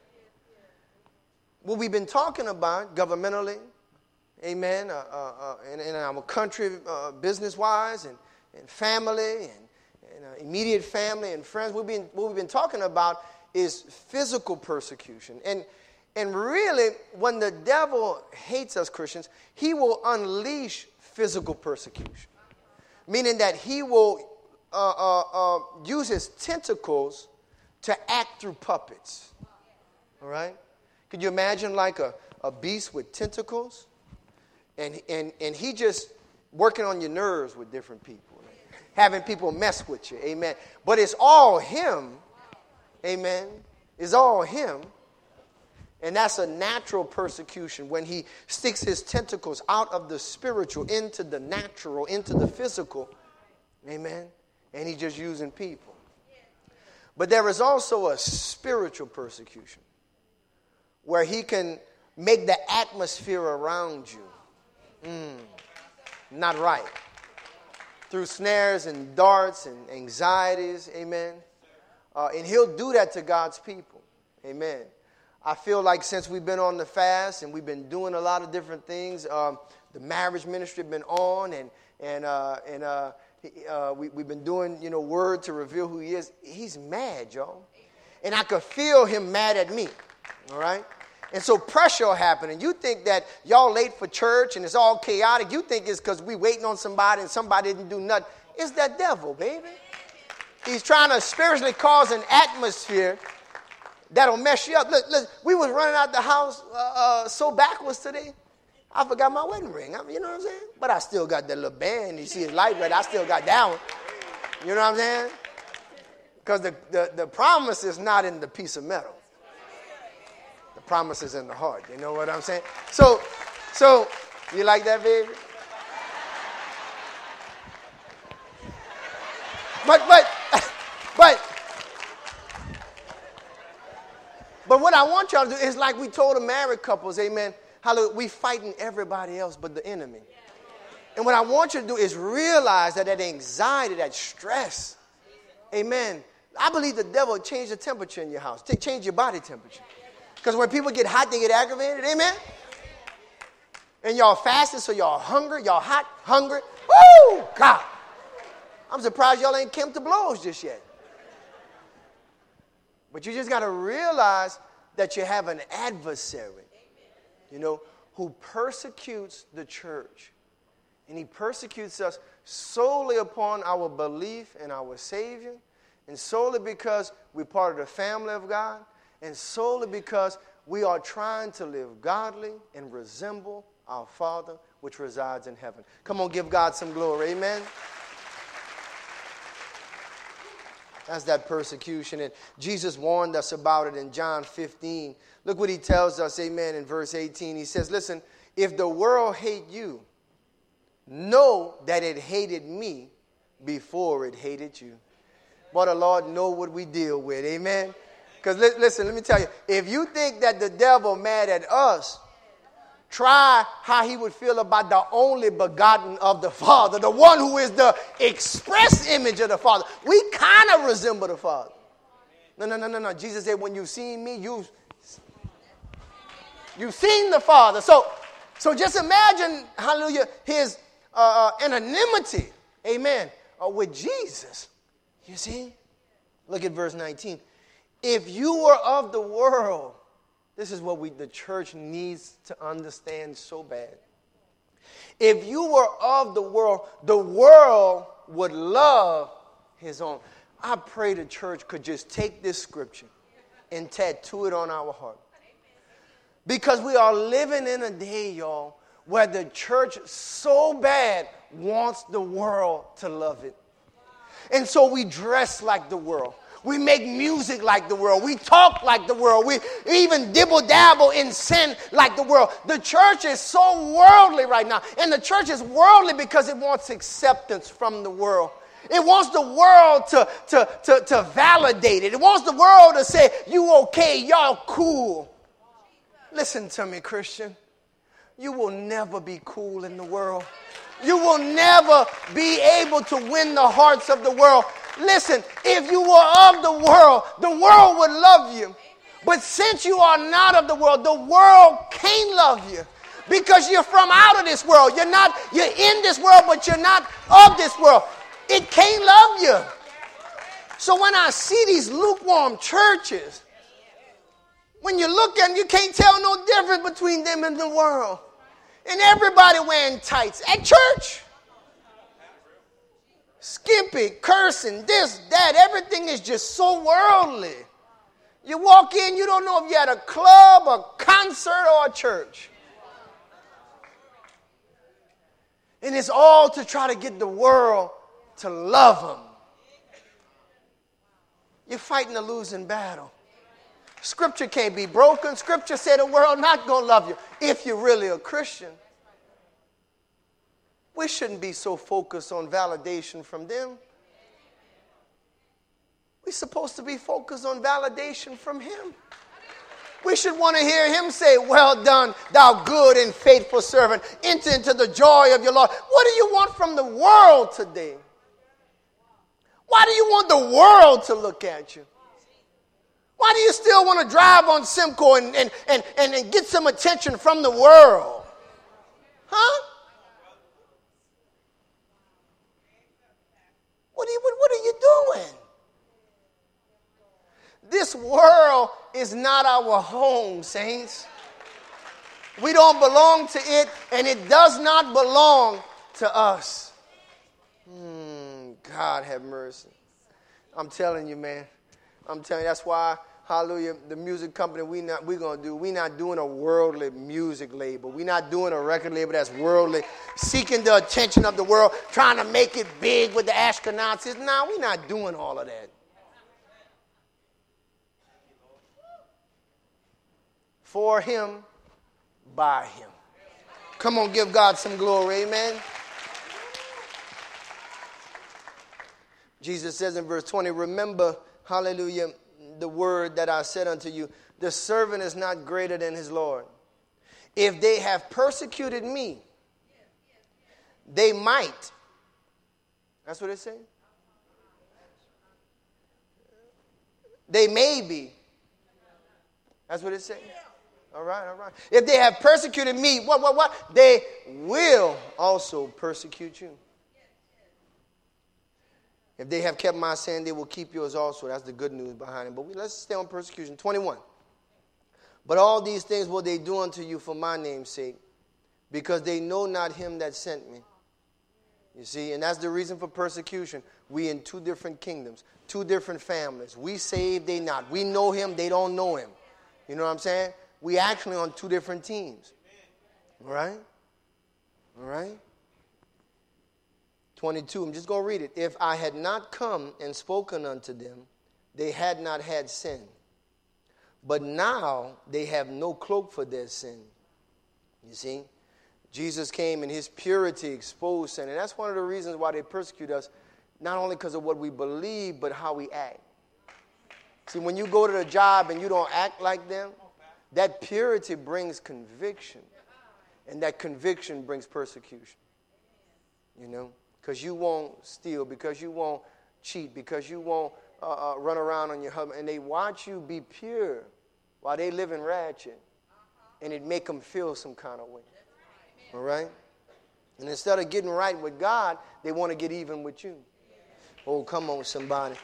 S1: What we've been talking about governmentally, amen, uh, uh, uh, in, in our country, uh, business-wise, and, and family, and, and uh, immediate family and friends, we've been, what we've been talking about is physical persecution. And, and really, when the devil hates us Christians, he will unleash physical persecution, meaning that he will uh, uh, uh, use his tentacles to act through puppets. All right? Could you imagine like a, a beast with tentacles? And, and, and he just working on your nerves with different people. Having people mess with you. Amen. But it's all him. Amen. It's all him. And that's a natural persecution when he sticks his tentacles out of the spiritual into the natural, into the physical. Amen. And he's just using people. But there is also a spiritual persecution, where he can make the atmosphere around you mm, not right. Through snares and darts and anxieties, amen. Uh, and he'll do that to God's people, amen. I feel like since we've been on the fast and we've been doing a lot of different things, um, the marriage ministry has been on, and and uh, and uh, uh, we, we've been doing, you know, word to reveal who he is. He's mad, y'all. And I could feel him mad at me. All right? And so pressure will happen. And you think that y'all late for church and it's all chaotic. You think it's because we waiting on somebody and somebody didn't do nothing. It's that devil, baby. He's trying to spiritually cause an atmosphere that'll mess you up. Look, look, we was running out the house uh, uh, so backwards today. I forgot my wedding ring. I mean, you know what I'm saying? But I still got that little band. You see his light red. I still got that one. You know what I'm saying? Because the, the, the promise is not in the piece of metal. The promise is in the heart. You know what I'm saying? So, so you like that, baby? But, but, what I want y'all to do is like we told the married couples, amen, hallelujah, we fighting everybody else but the enemy. And what I want you to do is realize that that anxiety, that stress, amen, I believe the devil will change the temperature in your house, to change your body temperature. Because when people get hot, they get aggravated, amen? And y'all fasting, so y'all hungry, y'all hot, hungry. Woo, God. I'm surprised y'all ain't came to blows just yet. But you just got to realize that you have an adversary, you know, who persecutes the church. And he persecutes us solely upon our belief in our Savior, and solely because we're part of the family of God, and solely because we are trying to live godly and resemble our Father which resides in heaven. Come on, give God some glory. Amen. That's that persecution. And Jesus warned us about it in John fifteen. Look what he tells us, amen, in verse eighteen. He says, listen, if the world hate you, know that it hated me before it hated you. But the Lord know what we deal with, amen. Because li- listen, let me tell you, if you think that the devil mad at us, try how he would feel about the only begotten of the Father, the one who is the express image of the Father. We kind of resemble the Father. No, no, no, no, no. Jesus said, when you've seen me, you've, you've seen the Father. So, so just imagine, hallelujah, his uh, anonymity, amen, uh, with Jesus. You see? Look at verse nineteen. If you were of the world, this is what we, the church needs to understand so bad. If you were of the world, the world would love his own. I pray the church could just take this scripture and tattoo it on our heart. Because we are living in a day, y'all, where the church so bad wants the world to love it. And so we dress like the world. We make music like the world. We talk like the world. We even dibble-dabble in sin like the world. The church is so worldly right now. And the church is worldly because it wants acceptance from the world. It wants the world to, to, to, to validate it. It wants the world to say, you okay, y'all cool. Listen to me, Christian. You will never be cool in the world. You will never be able to win the hearts of the world. Listen, if you were of the world, the world would love you. But since you are not of the world, the world can't love you. Because you're from out of this world. You're not, you're in this world, but you're not of this world. It can't love you. So when I see these lukewarm churches, when you look at them, you can't tell no difference between them and the world. And everybody wearing tights at church. Skimpy, cursing, this, that. Everything is just so worldly. You walk in, you don't know if you're at a club, a concert, or a church. And it's all to try to get the world to love them. You're fighting a losing battle. Scripture can't be broken. Scripture said the world not going to love you if you're really a Christian. We shouldn't be so focused on validation from them. We're supposed to be focused on validation from him. We should want to hear him say, well done, thou good and faithful servant. Enter into the joy of your Lord. What do you want from the world today? Why do you want the world to look at you? Why do you still want to drive on Simcoe and, and, and, and, and get some attention from the world? Huh? What are you, what, what are you doing? This world is not our home, saints. We don't belong to it, and it does not belong to us. Hmm, God have mercy. I'm telling you, man. I'm telling you, that's why, hallelujah, the music company we not we're gonna do, we're not doing a worldly music label. We're not doing a record label that's worldly, seeking the attention of the world, trying to make it big with the Ashkenazis. Nah, we're not doing all of that. For him, by him. Come on, give God some glory, amen. Jesus says in verse twenty, remember, hallelujah, the word that I said unto you, the servant is not greater than his Lord. If they have persecuted me, they might. That's what it's saying. They may be. That's what it's saying. All right, all right. If they have persecuted me, what, what, what? They will also persecute you. If they have kept my saying, they will keep yours also. That's the good news behind it. But we, let's stay on persecution. twenty-one. But all these things will they do unto you for my name's sake, because they know not him that sent me. You see, and that's the reason for persecution. We in two different kingdoms, two different families. We saved, they not. We know him, they don't know him. You know what I'm saying? We actually on two different teams. All right? All right? twenty-two, I'm just going to read it. If I had not come and spoken unto them, they had not had sin. But now they have no cloak for their sin. You see? Jesus came and his purity exposed sin. And that's one of the reasons why they persecute us, not only because of what we believe, but how we act. See, when you go to the job and you don't act like them, that purity brings conviction. And that conviction brings persecution. You know? Because you won't steal, because you won't cheat, because you won't uh, uh, run around on your husband. And they watch you be pure while they live in ratchet. And it make them feel some kind of way. All right? And instead of getting right with God, they want to get even with you. Oh, come on, somebody.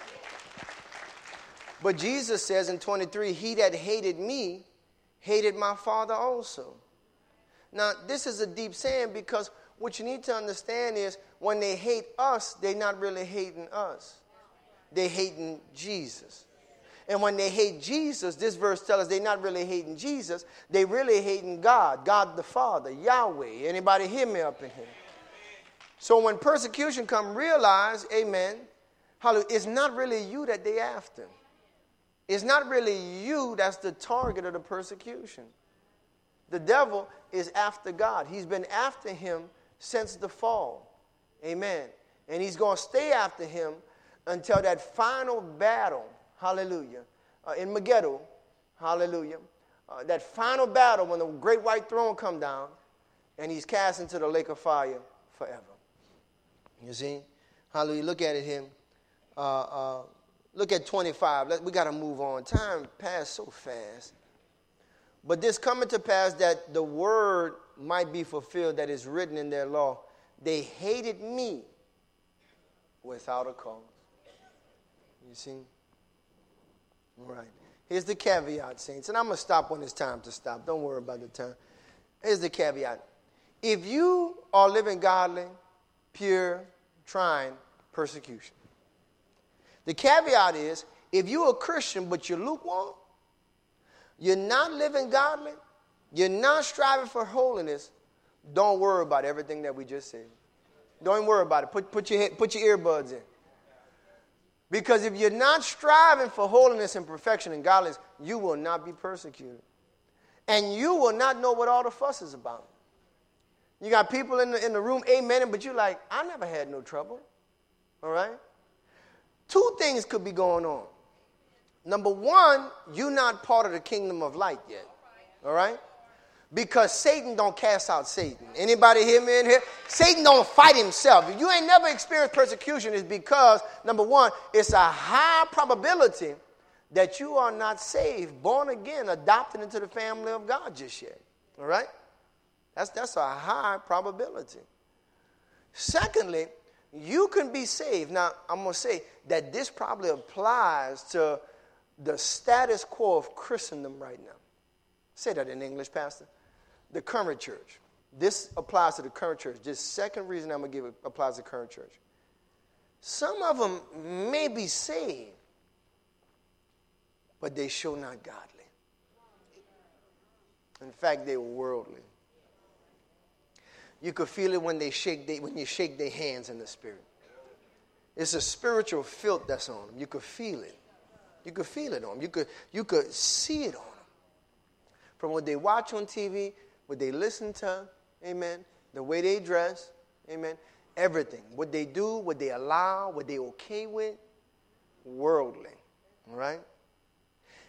S1: But Jesus says in twenty-three, he that hated me, hated my Father also. Now, this is a deep saying, because what you need to understand is when they hate us, they're not really hating us. They're hating Jesus. And when they hate Jesus, this verse tells us they're not really hating Jesus. They're really hating God, God the Father, Yahweh. Anybody hear me up in here? So when persecution come, realize, amen, hallelujah, it's not really you that they after. It's not really you that's the target of the persecution. The devil is after God. He's been after him since the fall. Amen. And he's going to stay after him until that final battle, hallelujah, uh, in Megiddo, hallelujah, uh, that final battle when the great white throne come down and he's cast into the lake of fire forever. You see? Hallelujah. Look at it here. Uh, uh, look at twenty-five. Let, we got to move on. Time passed so fast. But this coming to pass that the word might be fulfilled that is written in their law. They hated me without a cause. You see? All right. Here's the caveat, saints. And I'm going to stop when it's time to stop. Don't worry about the time. Here's the caveat. If you are living godly, pure, trying, persecution. The caveat is, if you're a Christian but you're lukewarm, you're not living godly, you're not striving for holiness, don't worry about everything that we just said. Don't even worry about it. Put, put, your, put your earbuds in. Because if you're not striving for holiness and perfection and godliness, you will not be persecuted. And you will not know what all the fuss is about. You got people in the, in the room, amen, but you're like, I never had no trouble. All right? Two things could be going on. Number one, you're not part of the kingdom of light yet. All right? Because Satan don't cast out Satan. Anybody hear me in here? Satan don't fight himself. If you ain't never experienced persecution, it's because, number one, it's a high probability that you are not saved, born again, adopted into the family of God just yet. All right? That's, that's a high probability. Secondly, you can be saved. Now, I'm going to say that this probably applies to the status quo of Christendom right now. Say that in English, Pastor. The current church. This applies to the current church. This second reason I'm going to give it applies to the current church. Some of them may be saved, but they show not godly. In fact, they were worldly. You could feel it when they shake they, when you shake their hands in the spirit. It's a spiritual filth that's on them. You could feel it. You could feel it on them. You could, you could see it on them. From what they watch on T V, what they listen to, amen, the way they dress, amen, everything. What they do, what they allow, what they okay with, worldly, all right?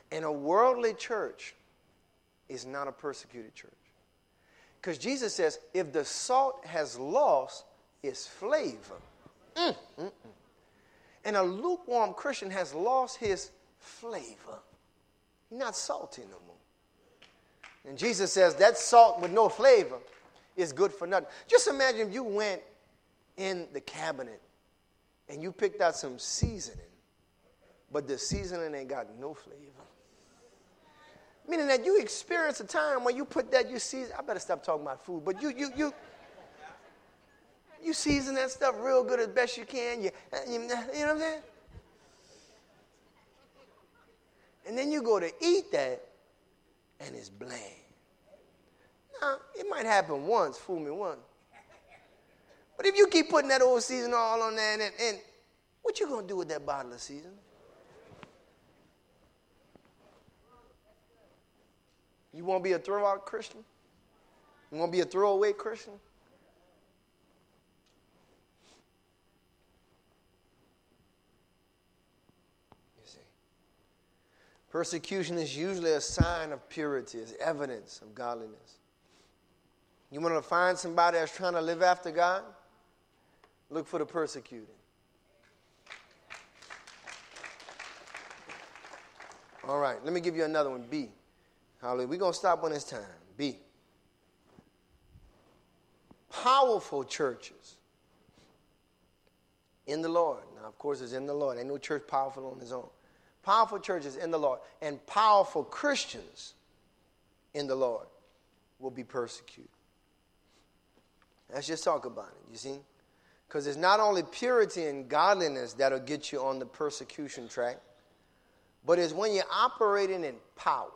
S1: And a worldly church is not a persecuted church. Because Jesus says, if the salt has lost its flavor, mm, mm, mm. and a lukewarm Christian has lost his flavor, he's not salty no more. And Jesus says that salt with no flavor is good for nothing. Just imagine if you went in the cabinet and you picked out some seasoning, but the seasoning ain't got no flavor. Meaning that you experience a time when you put that, you season. I better stop talking about food, but you you you you season that stuff real good as best you can. You, you, you know what I'm saying? And then you go to eat that, and it's bland. Now, it might happen once, fool me once. But if you keep putting that old season all on there, and, and what you gonna do with that bottle of season? You want to be a throw-out Christian? You want to be a throwaway Christian? You see, persecution is usually a sign of purity, it's evidence of godliness. You want to find somebody that's trying to live after God? Look for the persecuted. All right, let me give you another one, B. Hallelujah. We're going to stop when it's time. B. Powerful churches in the Lord. Now, of course, it's in the Lord. Ain't no church powerful on its own. Powerful churches in the Lord and powerful Christians in the Lord will be persecuted. Let's just talk about it, you see? Because it's not only purity and godliness that'll get you on the persecution track, but it's when you're operating in power.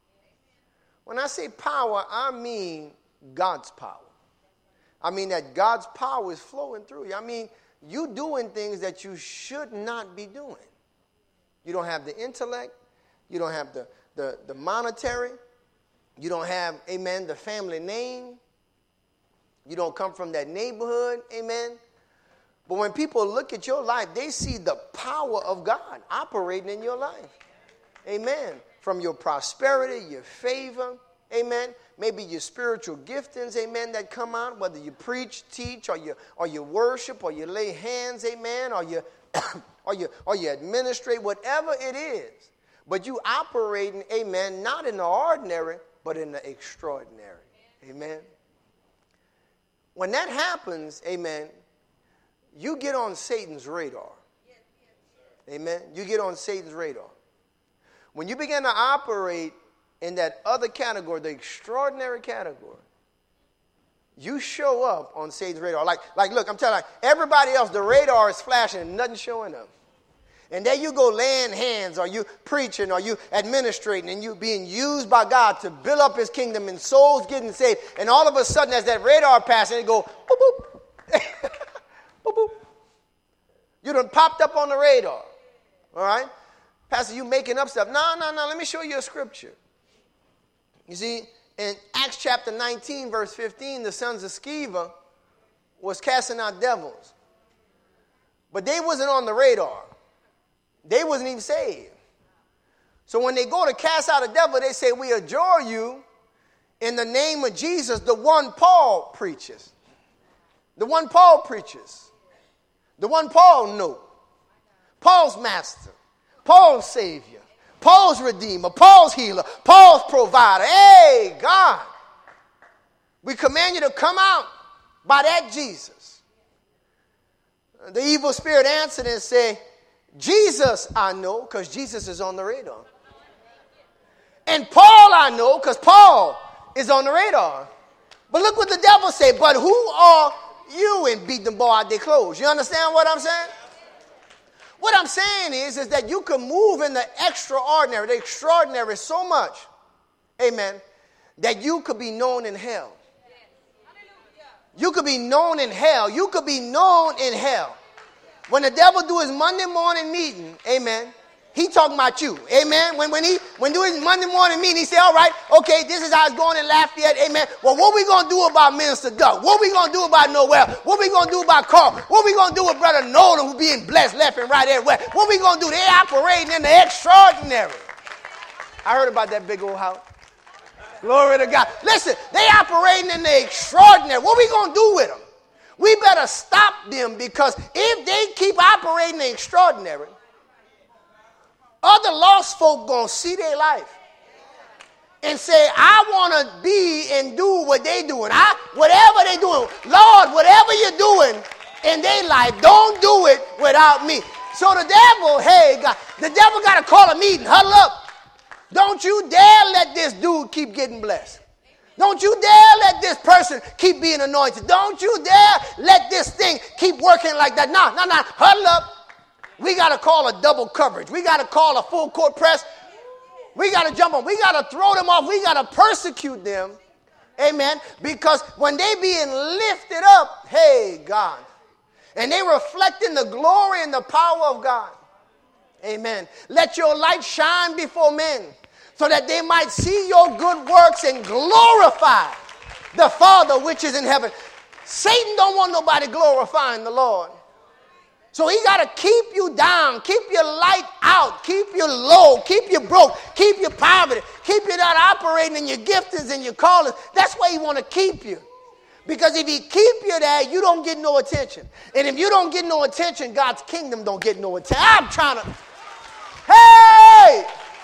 S1: When I say power, I mean God's power. I mean that God's power is flowing through you. I mean, you doing things that you should not be doing. You don't have the intellect. You don't have the, the, the monetary. You don't have, amen, the family name. You don't come from that neighborhood, amen. But when people look at your life, they see the power of God operating in your life. Amen. From your prosperity, your favor, amen. Maybe your spiritual giftings, amen, that come out, whether you preach, teach, or you or you worship, or you lay hands, amen, or you or you or you administrate, whatever it is. But you operating, amen, not in the ordinary, but in the extraordinary. Amen. When that happens, amen, you get on Satan's radar. Amen. You get on Satan's radar. When you begin to operate in that other category, the extraordinary category, you show up on Satan's radar. Like, like, look, I'm telling you, everybody else, the radar is flashing and nothing's showing up. And there you go laying hands, or you preaching, or you administrating, and you being used by God to build up his kingdom and souls getting saved. And all of a sudden, as that radar passes, it go, boop, boop, boop, boop. You done popped up on the radar. All right? Pastor, you making up stuff. No, no, no. Let me show you a scripture. You see, in Acts chapter nineteen, verse fifteen, the sons of Sceva was casting out devils. But they wasn't on the radar. They wasn't even saved. So when they go to cast out a devil, they say, we adjure you in the name of Jesus, the one Paul preaches. The one Paul preaches. The one Paul knew. Paul's master. Paul's Savior, Paul's Redeemer, Paul's Healer, Paul's Provider. Hey, God, we command you to come out by that Jesus. The evil spirit answered and said, Jesus I know, because Jesus is on the radar. And Paul I know, because Paul is on the radar. But look what the devil said, but who are you? And beat them boy out their clothes. You understand what I'm saying? What I'm saying is, is that you can move in the extraordinary, the extraordinary so much, amen, that you could be known in hell. You could be known in hell. You could be known in hell. When the devil do his Monday morning meeting, amen, he talking about you. Amen. When when he when do his Monday morning meeting, he say, all right, okay, this is how it's going in Lafayette. Amen. Well, what we going to do about Minister Doug? What we going to do about Noel? What we going to do about Carl? What we going to do with Brother Nolan, who being blessed left and right everywhere? What we going to do? They operating in the extraordinary. I heard about that big old house. Glory to God. Listen, they operating in the extraordinary. What are we going to do with them? We better stop them, because if they keep operating in the extraordinary, other lost folk going to see their life and say, I want to be and do what they doing. I, whatever they doing, Lord, whatever you're doing in their life, don't do it without me. So the devil, hey, God, the devil got to call a meeting, huddle up. Don't you dare let this dude keep getting blessed. Don't you dare let this person keep being anointed. Don't you dare let this thing keep working like that. No, no, no. Huddle up. We got to call a double coverage. We got to call a full court press. We got to jump on. We got to throw them off. We got to persecute them. Amen. Because when they being lifted up, hey, God, and they reflecting the glory and the power of God. Amen. Let your light shine before men, so that they might see your good works and glorify the Father which is in heaven. Satan don't want nobody glorifying the Lord. So he got to keep you down, keep your light out, keep you low, keep you broke, keep you poverty, keep you not operating in your giftings and your callings. That's why he want to keep you. Because if he keep you there, you don't get no attention. And if you don't get no attention, God's kingdom don't get no attention. I'm trying to, hey!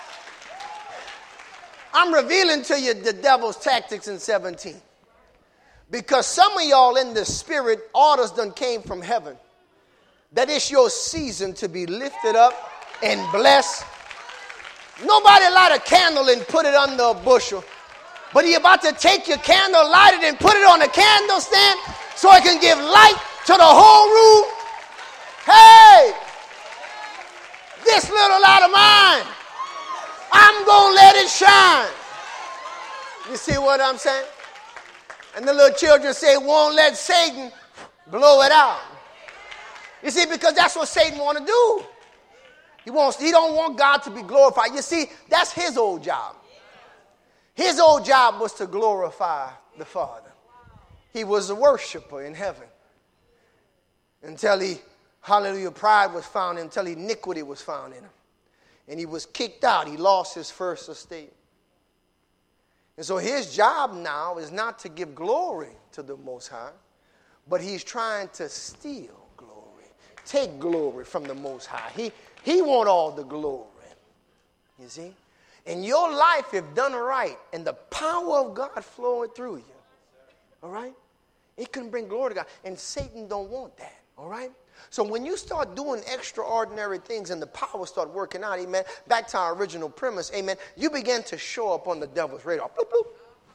S1: I'm revealing to you the devil's tactics in seventeen. Because some of y'all in the spirit, orders done came from heaven. That it's your season to be lifted up and blessed. Nobody light a candle and put it under a bushel. But you're about to take your candle, light it, and put it on a candle stand so it can give light to the whole room. Hey! This little light of mine, I'm going to let it shine. You see what I'm saying? And the little children say, won't let Satan blow it out. You see, because that's what Satan want to do. He wants, he don't want God to be glorified. You see, that's his old job. His old job was to glorify the Father. He was a worshiper in heaven. Until he, hallelujah, pride was found in him, until iniquity was found in him. And he was kicked out. He lost his first estate. And so his job now is not to give glory to the Most High, but he's trying to steal glory, take glory from the Most High. He, he wants all the glory. You see? In your life, if done right, and the power of God flowing through you, all right, it can bring glory to God. And Satan don't want that, all right? So when you start doing extraordinary things and the power start working out, amen, back to our original premise, amen, you begin to show up on the devil's radar. Bloop, bloop.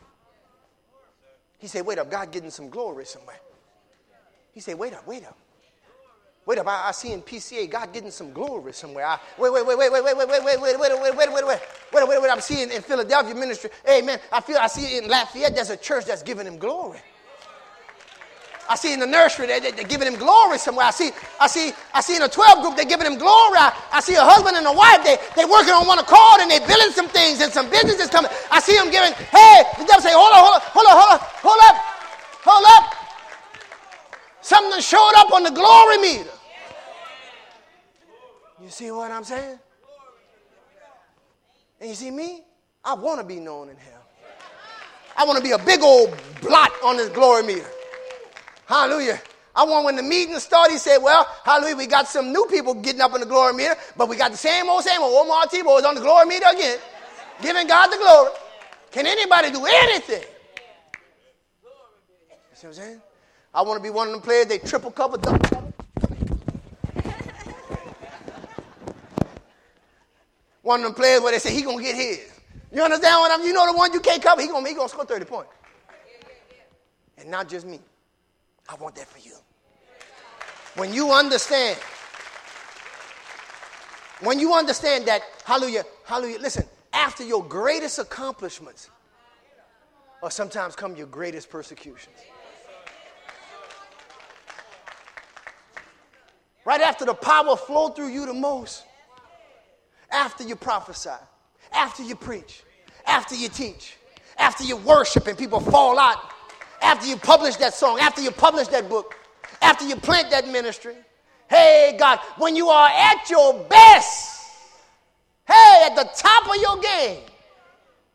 S1: He said, wait up, God getting some glory somewhere. He said, wait up, wait up. Wait up, I, I see in P C A, God getting some glory somewhere. I, wait, wait, wait, wait, wait, wait, wait, wait, wait, wait, wait, wait, wait, wait, wait, wait, wait, wait, I'm seeing in Philadelphia ministry, amen, I feel, I see in Lafayette, there's a church that's giving him glory. I see in the nursery, they, they, they're giving him glory somewhere. I see, I see, I see in a twelve group, they're giving him glory. I, I see a husband and a wife, they, they're working on one accord and they're building some things and some business is coming. I see them giving, hey, the devil say, hold on, hold on, hold on, hold up, hold up. Something showed up on the glory meter. You see what I'm saying? And you see me? I want to be known in hell. I want to be a big old blot on this glory meter. Hallelujah. I want when the meeting started, he said, well, hallelujah, we got some new people getting up in the glory meter, but we got the same old, same old. Omar Tebow is on the glory meter again, giving God the glory. Can anybody do anything? You see what I'm saying? I want to be one of them players, they triple cover, double cover. One of them players where they say, he going to get his. You understand what I'm, you know the one you can't cover, he going he gonna score thirty points. And not just me. I want that for you. When you understand, when you understand that, hallelujah, hallelujah, listen, after your greatest accomplishments, or sometimes come your greatest persecutions. Right after the power flowed through you the most, after you prophesy, after you preach, after you teach, after you worship and people fall out, after you publish that song, after you publish that book, after you plant that ministry. Hey, God, when you are at your best, hey, at the top of your game,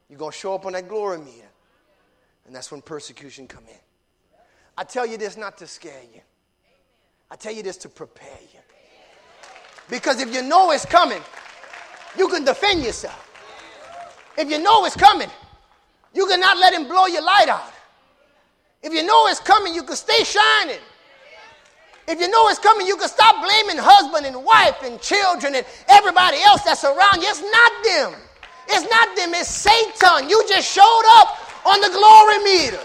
S1: You're going to show up on that glory meter. And that's when persecution come in. I tell you this not to scare you. I tell you this to prepare you. Because if you know it's coming, you can defend yourself. If you know it's coming, you cannot let him blow your light out. If you know it's coming, you can stay shining. If you know it's coming, you can stop blaming husband and wife and children and everybody else that's around you. It's not them. It's not them. It's Satan. You just showed up on the glory meter.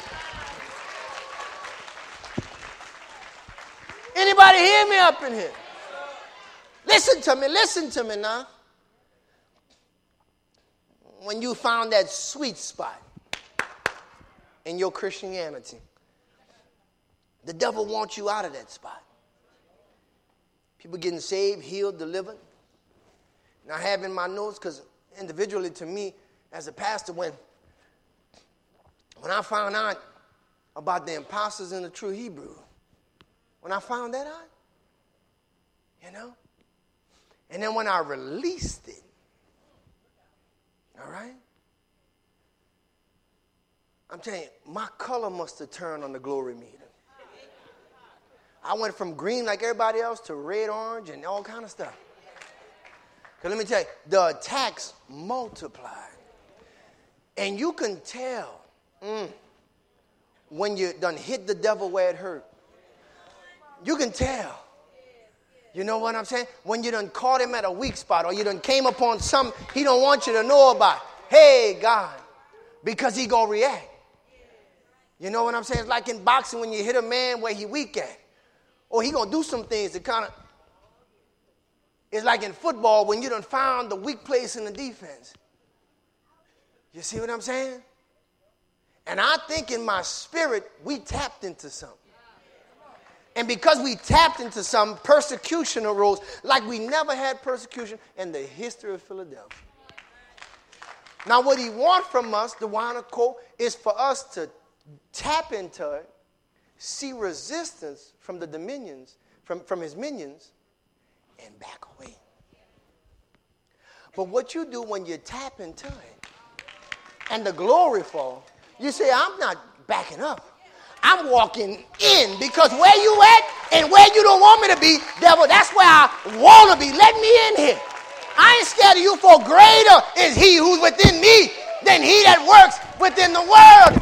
S1: Anybody hear me up in here? Listen to me. Listen to me now. When you found that sweet spot in your Christianity, the devil wants you out of that spot. People getting saved, healed, delivered. And I have in my notes, because individually to me, as a pastor, when, when I found out about the imposters in the true Hebrew, when I found that out, you know, and then when I released it, all right, I'm telling you, my color must have turned on the glory meter. I went from green like everybody else to red, orange, and all kind of stuff. Because let me tell you, the attacks multiplied. And you can tell mm, when you done hit the devil where it hurt. You can tell. You know what I'm saying? When you done caught him at a weak spot, or you done came upon something he don't want you to know about. Hey, God, because he gonna react. You know what I'm saying? It's like in boxing when you hit a man where he weak at. Or he gonna do some things that kind of. It's like in football when you done found the weak place in the defense. You see what I'm saying? And I think in my spirit we tapped into something. And because we tapped into some, persecution arose like we never had persecution in the history of Philadelphia. Now what he wants from us, the Winer quote, is for us to tap into it, see resistance from the dominions, from, from his minions, and back away. But what you do when you tap into it and the glory fall, you say, I'm not backing up. I'm walking in, because where you at and where you don't want me to be, devil, that's where I want to be. Let me in here. I ain't scared of you, for greater is he who's within me than he that works within the world.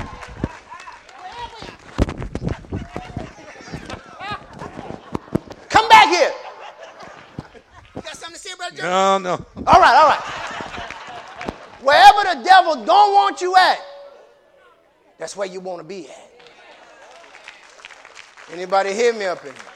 S1: Come back here. You got something to say, Brother John?
S2: No, no.
S1: All right, all right. Wherever the devil don't want you at, that's where you want to be at. Anybody hear me up in here?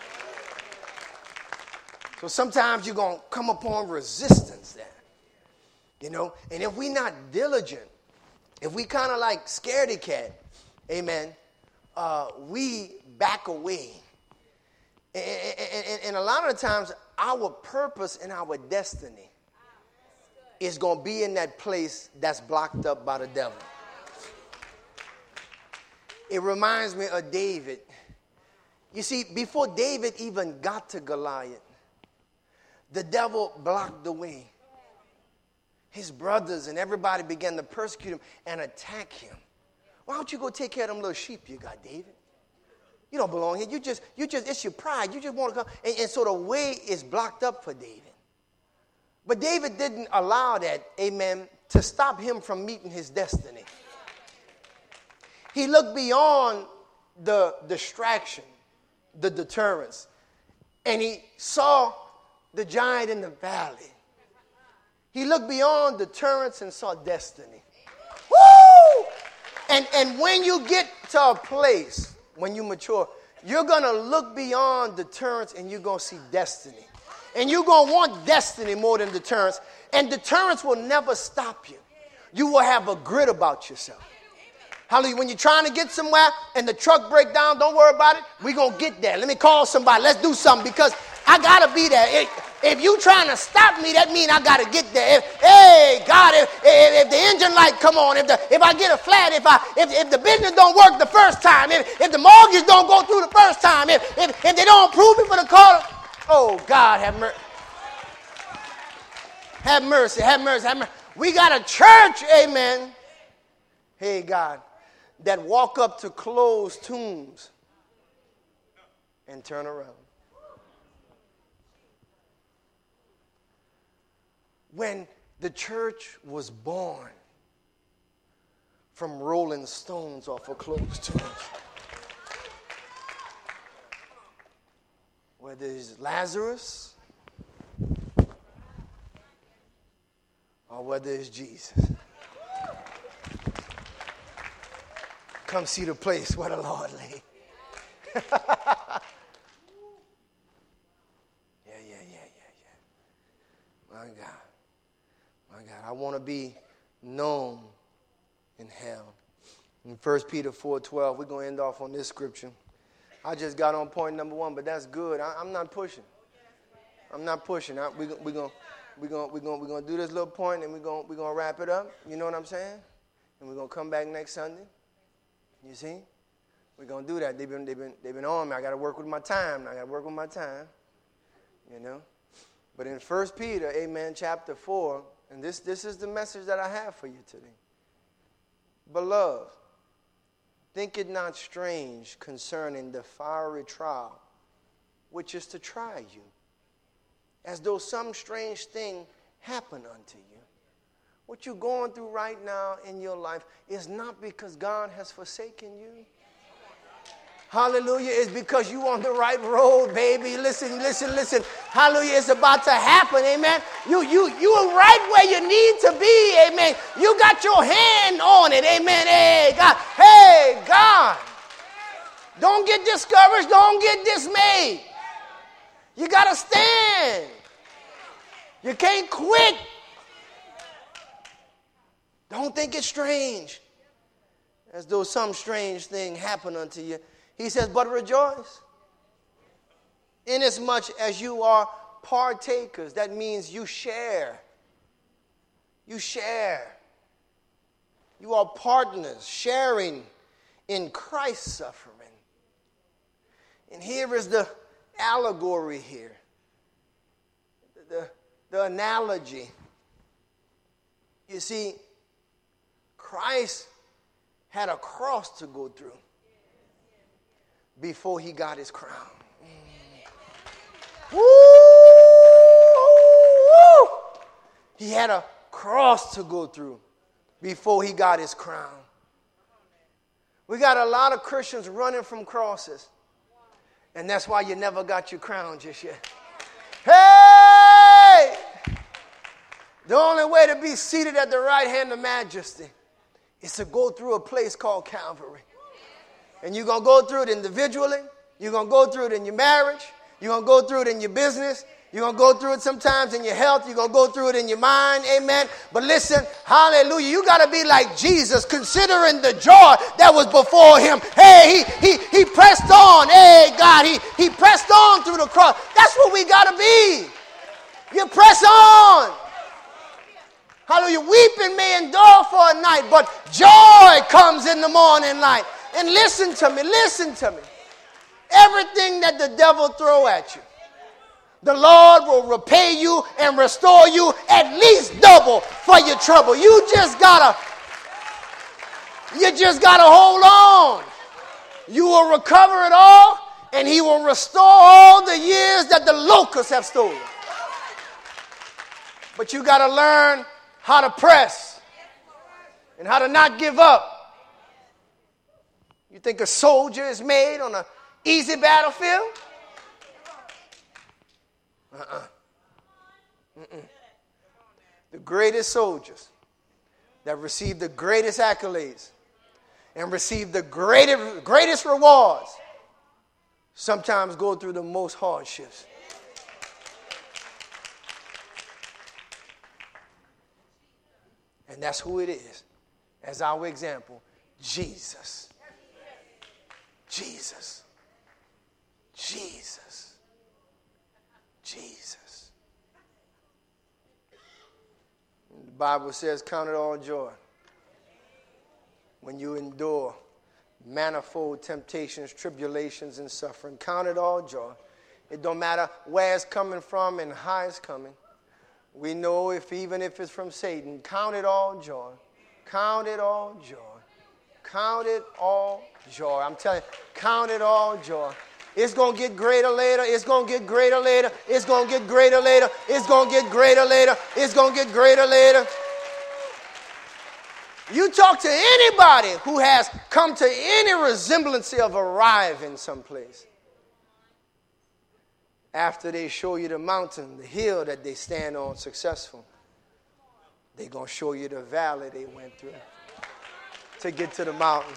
S1: So sometimes you're going to come upon resistance there. You know, and if we're not diligent, if we kind of like scaredy cat, amen, uh, we back away. And, and, and a lot of the times, our purpose and our destiny is going to be in that place that's blocked up by the devil. It reminds me of David. You see, before David even got to Goliath, the devil blocked the way. His brothers and everybody began to persecute him and attack him. Why don't you go take care of them little sheep you got, David? You don't belong here. You just, you just, it's your pride. You just want to come. And, and so the way is blocked up for David. But David didn't allow that, amen, to stop him from meeting his destiny. He looked beyond the distraction, the deterrence, and he saw the giant in the valley. He looked beyond deterrence and saw destiny. Woo! And, and when you get to a place, when you mature, you're going to look beyond deterrence and you're going to see destiny. And you're going to want destiny more than deterrence. And deterrence will never stop you. You will have a grit about yourself. Hallelujah. When you're trying to get somewhere and the truck break down, don't worry about it. We're going to get there. Let me call somebody. Let's do something, because I got to be there. If, if you trying to stop me, that means I got to get there. If, hey, God, if, if, if the engine light come on, if the, if I get a flat, if, I, if, if the business don't work the first time, if, if the mortgage don't go through the first time, if, if, if they don't approve me for the car, oh, God, have mercy. Have mercy, have mercy, have mercy. We got a church, amen, hey God, that walk up to closed tombs and turn around. When the church was born from rolling stones off of closed tombs, whether it's Lazarus or whether it's Jesus. Come see the place where the Lord lay. yeah, yeah, yeah, yeah, yeah. My God. My God. I want to be known in hell. In First Peter four twelve, we're going to end off on this scripture. I just got on point number one, but that's good. I, I'm not pushing. I'm not pushing. I, we, we're going we're gonna, we're gonna, we're gonna do this little point, and we're going we're gonna wrap it up. You know what I'm saying? And we're going to come back next Sunday. You see? We're going to do that. They've been, they've been, they've been on me. I got to work with my time. I got to work with my time. You know? But in First Peter, amen, chapter four, and this, this is the message that I have for you today. Beloved, think it not strange concerning the fiery trial, which is to try you, as though some strange thing happened unto you. What you're going through right now in your life is not because God has forsaken you. Hallelujah. It's because you're on the right road, baby. Listen, listen, listen. Hallelujah. It's about to happen. Amen. You, you, you are right where you need to be. Amen. You got your hand on it. Amen. Hey, God. Hey, God. Don't get discouraged. Don't get dismayed. You got to stand. You can't quit. Don't think it's strange, as though some strange thing happened unto you. He says, but rejoice, inasmuch as you are partakers. That means you share. You share. You are partners, sharing in Christ's suffering. And here is the allegory here, the, the analogy. You see, Christ had a cross to go through before he got his crown. Mm. Woo! He had a cross to go through before he got his crown. We got a lot of Christians running from crosses, and that's why you never got your crown just yet. Hey! The only way to be seated at the right hand of majesty is to go through a place called Calvary. And you're going to go through it individually. You're going to go through it in your marriage. You're going to go through it in your business. You're going to go through it sometimes in your health. You're going to go through it in your mind. Amen. But listen, hallelujah. You got to be like Jesus, considering the joy that was before him. Hey, he, he, he pressed on. Hey, God, he, he pressed on through the cross. That's what we got to be. You press on. Hallelujah. Weeping may endure for a night, but joy comes in the morning light. And listen to me, listen to me. Everything that the devil throw at you, the Lord will repay you and restore you at least double for your trouble. You just gotta, you just gotta hold on. You will recover it all, and he will restore all the years that the locusts have stolen. But you gotta learn how to press and how to not give up. You think a soldier is made on an easy battlefield? Uh-uh. Mm-mm. The greatest soldiers that receive the greatest accolades and receive the greatest, greatest rewards sometimes go through the most hardships. And that's who it is. As our example, Jesus. Jesus. Jesus. Jesus. And the Bible says, count it all joy when you endure manifold temptations, tribulations, and suffering. Count it all joy. It don't matter where it's coming from and how it's coming. We know if even if it's from Satan, count it all joy. Count it all joy. Count it all joy. I'm telling you, count it all joy. It's going to get greater later. It's going to get greater later. It's going to get greater later. It's going to get greater later. It's going to get greater later. You talk to anybody who has come to any resemblance of arriving someplace. After they show you the mountain, the hill that they stand on successful, they're going to show you the valley they went through to get to the mountain.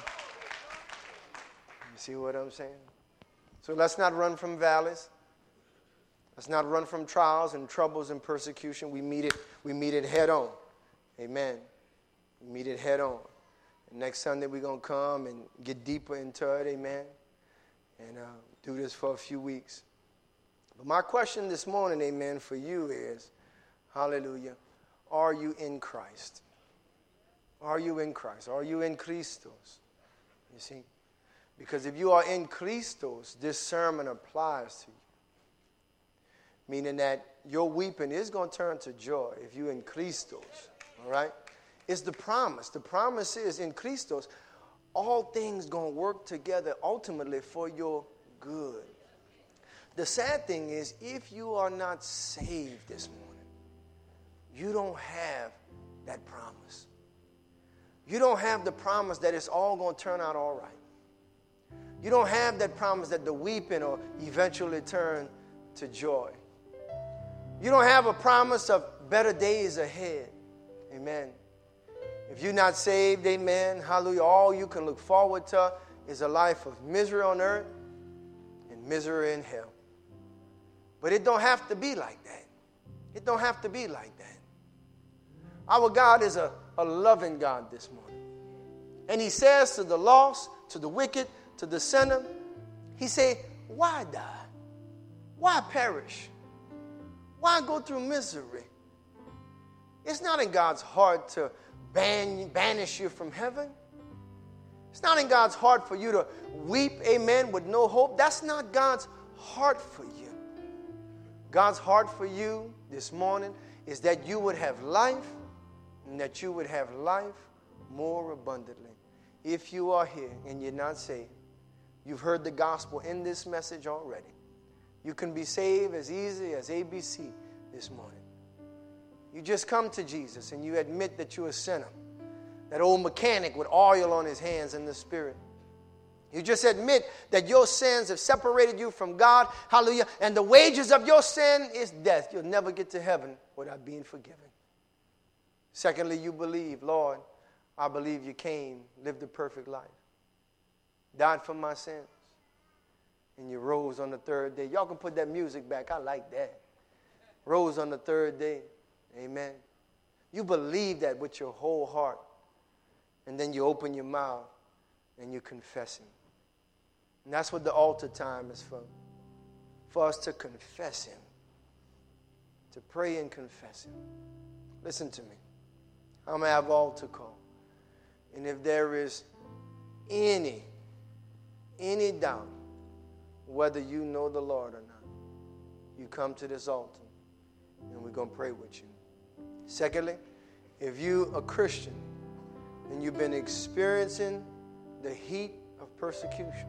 S1: You see what I'm saying? So let's not run from valleys. Let's not run from trials and troubles and persecution. We meet it, we meet it head on. Amen. We meet it head on. And next Sunday we're going to come and get deeper into it. Amen. And uh, do this for a few weeks. But my question this morning, amen, for you is, hallelujah, are you in Christ? Are you in Christ? Are you in Christos? You see? Because if you are in Christos, this sermon applies to you. Meaning that your weeping is going to turn to joy if you're in Christos. All right? It's the promise. The promise is in Christos, all things going to work together ultimately for your good. The sad thing is, if you are not saved this morning, you don't have that promise. You don't have the promise that it's all going to turn out all right. You don't have that promise that the weeping will eventually turn to joy. You don't have a promise of better days ahead. Amen. If you're not saved, amen, hallelujah, all you can look forward to is a life of misery on earth and misery in hell. But it don't have to be like that. It don't have to be like that. Our God is a, a loving God this morning. And he says to the lost, to the wicked, to the sinner, he say, why die? Why perish? Why go through misery? It's not in God's heart to ban, banish you from heaven. It's not in God's heart for you to weep, amen, with no hope. That's not God's heart for you. God's heart for you this morning is that you would have life and that you would have life more abundantly. If you are here and you're not saved, you've heard the gospel in this message already. You can be saved as easy as A B C this morning. You just come to Jesus and you admit that you're a sinner. That old mechanic with oil on his hands in the spirit. You just admit that your sins have separated you from God. Hallelujah. And the wages of your sin is death. You'll never get to heaven without being forgiven. Secondly, you believe, Lord, I believe you came, lived a perfect life, died for my sins, and you rose on the third day. Y'all can put that music back. I like that. Rose on the third day. Amen. You believe that with your whole heart. And then you open your mouth and you confess him. And that's what the altar time is for. For us to confess him. To pray and confess him. Listen to me. I'm going to have altar call. And if there is any, any doubt whether you know the Lord or not, you come to this altar and we're going to pray with you. Secondly, if you are a Christian and you've been experiencing the heat of persecution,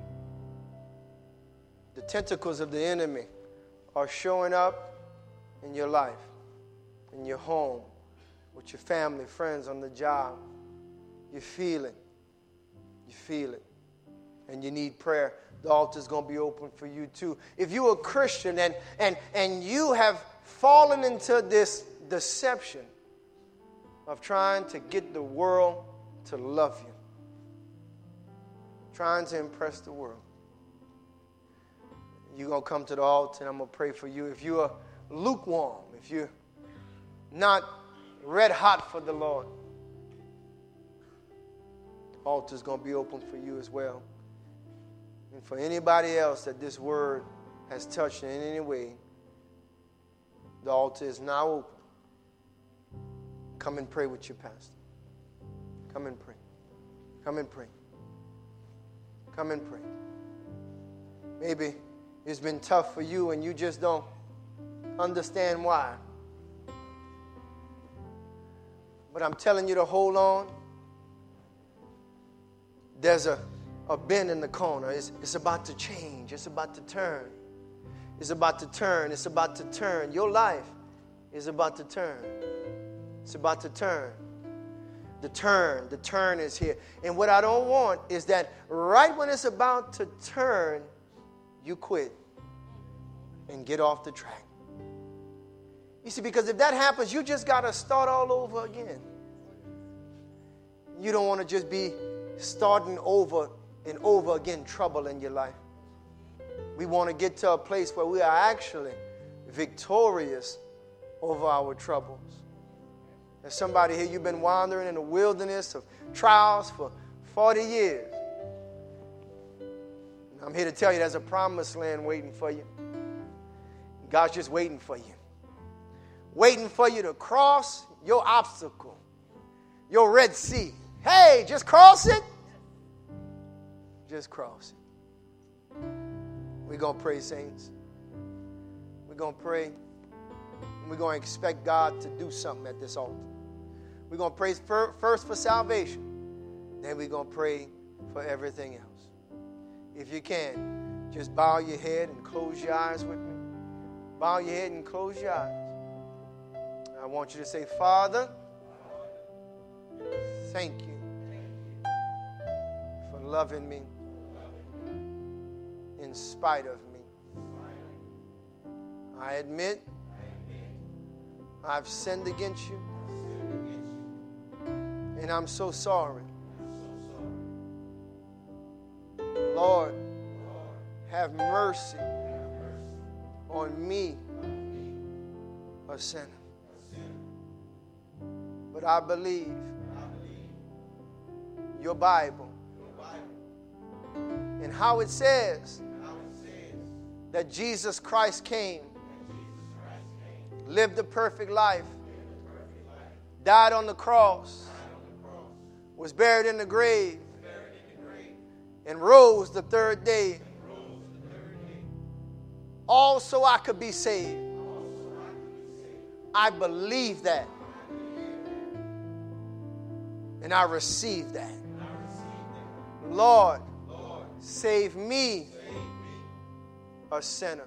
S1: the tentacles of the enemy are showing up in your life, in your home, with your family, friends, on the job. You feel it. You feel it. And you need prayer. The altar is going to be open for you too. If you're a Christian and, and, and you have fallen into this deception of trying to get the world to love you, trying to impress the world, you're going to come to the altar and I'm going to pray for you. If you are lukewarm, if you're not red hot for the Lord, the altar is going to be open for you as well. And for anybody else that this word has touched in any way, the altar is now open. Come and pray with your pastor. Come and pray. Come and pray. Come and pray. Maybe it's been tough for you and you just don't understand why. But I'm telling you to hold on. there's a, a bend in the corner. It's, it's about to change. It's about to turn. It's about to turn. It's about to turn. Your life is about to turn. It's about to turn. The turn, the turn is here. And what I don't want is that right when it's about to turn, you quit and get off the track. You see, because if that happens, you just got to start all over again. You don't want to just be starting over and over again trouble in your life. We want to get to a place where we are actually victorious over our troubles. There's somebody here, you've been wandering in the wilderness of trials for forty years. I'm here to tell you there's a promised land waiting for you. God's just waiting for you. Waiting for you to cross your obstacle, your Red Sea. Hey, just cross it. Just cross it. We're going to pray, saints. We're going to pray. And we're going to expect God to do something at this altar. We're going to pray first for salvation. Then we're going to pray for everything else. If you can, just bow your head and close your eyes with me. Bow your head and close your eyes. I want you to say, Father, thank you for loving me in spite of me. I admit I've sinned against you, and I'm so sorry. Lord, have mercy on me, a sinner. But I believe your Bible and how it says that Jesus Christ came, lived a perfect life, died on the cross, was buried in the grave, and rose the third day, all so I could be saved. I believe that. And I receive that. Lord, save me, a sinner.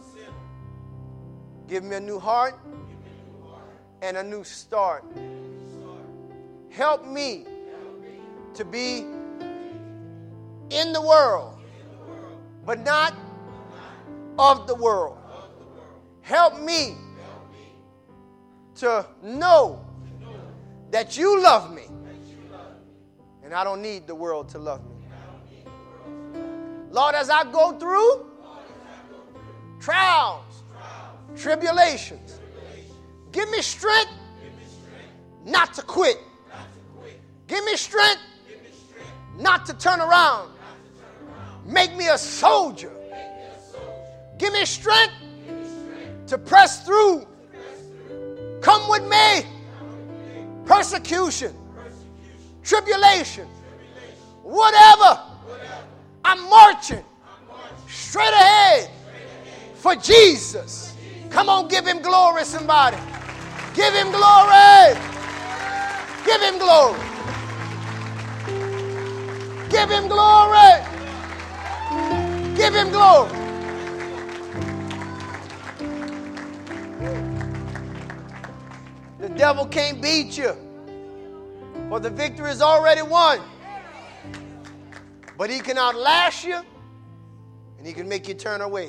S1: Give me a new heart and a new start. Help me to be in the world, but not of the world. Help me to know that you love me, and I don't need the world to love me. Lord, as I go through trials, tribulations, give me strength not to quit. Give me strength not to turn around. Make me a soldier. Give me strength to press through. Come with me. Persecution, tribulation, whatever. I'm marching straight ahead for Jesus. Come on, give him glory, somebody. Give him glory. Give him glory. Give him glory. Give him glory. The devil can't beat you, for the victory is already won. But he can outlast you, and he can make you turn away.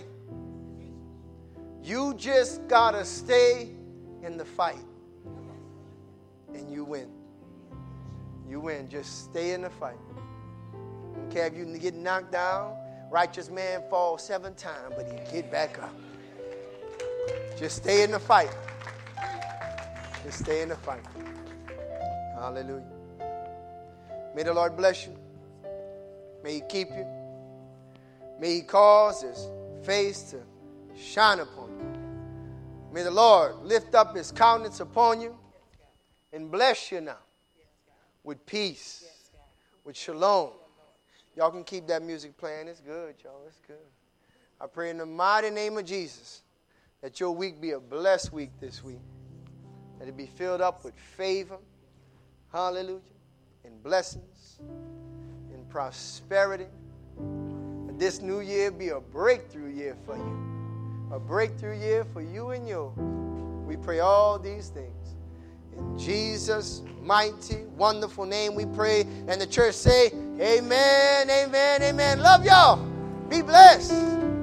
S1: You just got to stay in the fight, and you win. You win. Just stay in the fight. Okay, if you get knocked down, righteous man falls seven times, but he get back up. Just stay in the fight. Just stay in the fight. Hallelujah. May the Lord bless you. May he keep you. May he cause his face to shine upon you. May the Lord lift up his countenance upon you and bless you now with peace, with shalom. Y'all can keep that music playing. It's good, y'all. It's good. I pray in the mighty name of Jesus that your week be a blessed week this week. That it be filled up with favor, hallelujah, and blessings, and and prosperity. This new year be a breakthrough year for you. A breakthrough year for you and yours. We pray all these things. In Jesus' mighty, wonderful name we pray. And the church say, amen, amen, amen. Love y'all. Be blessed.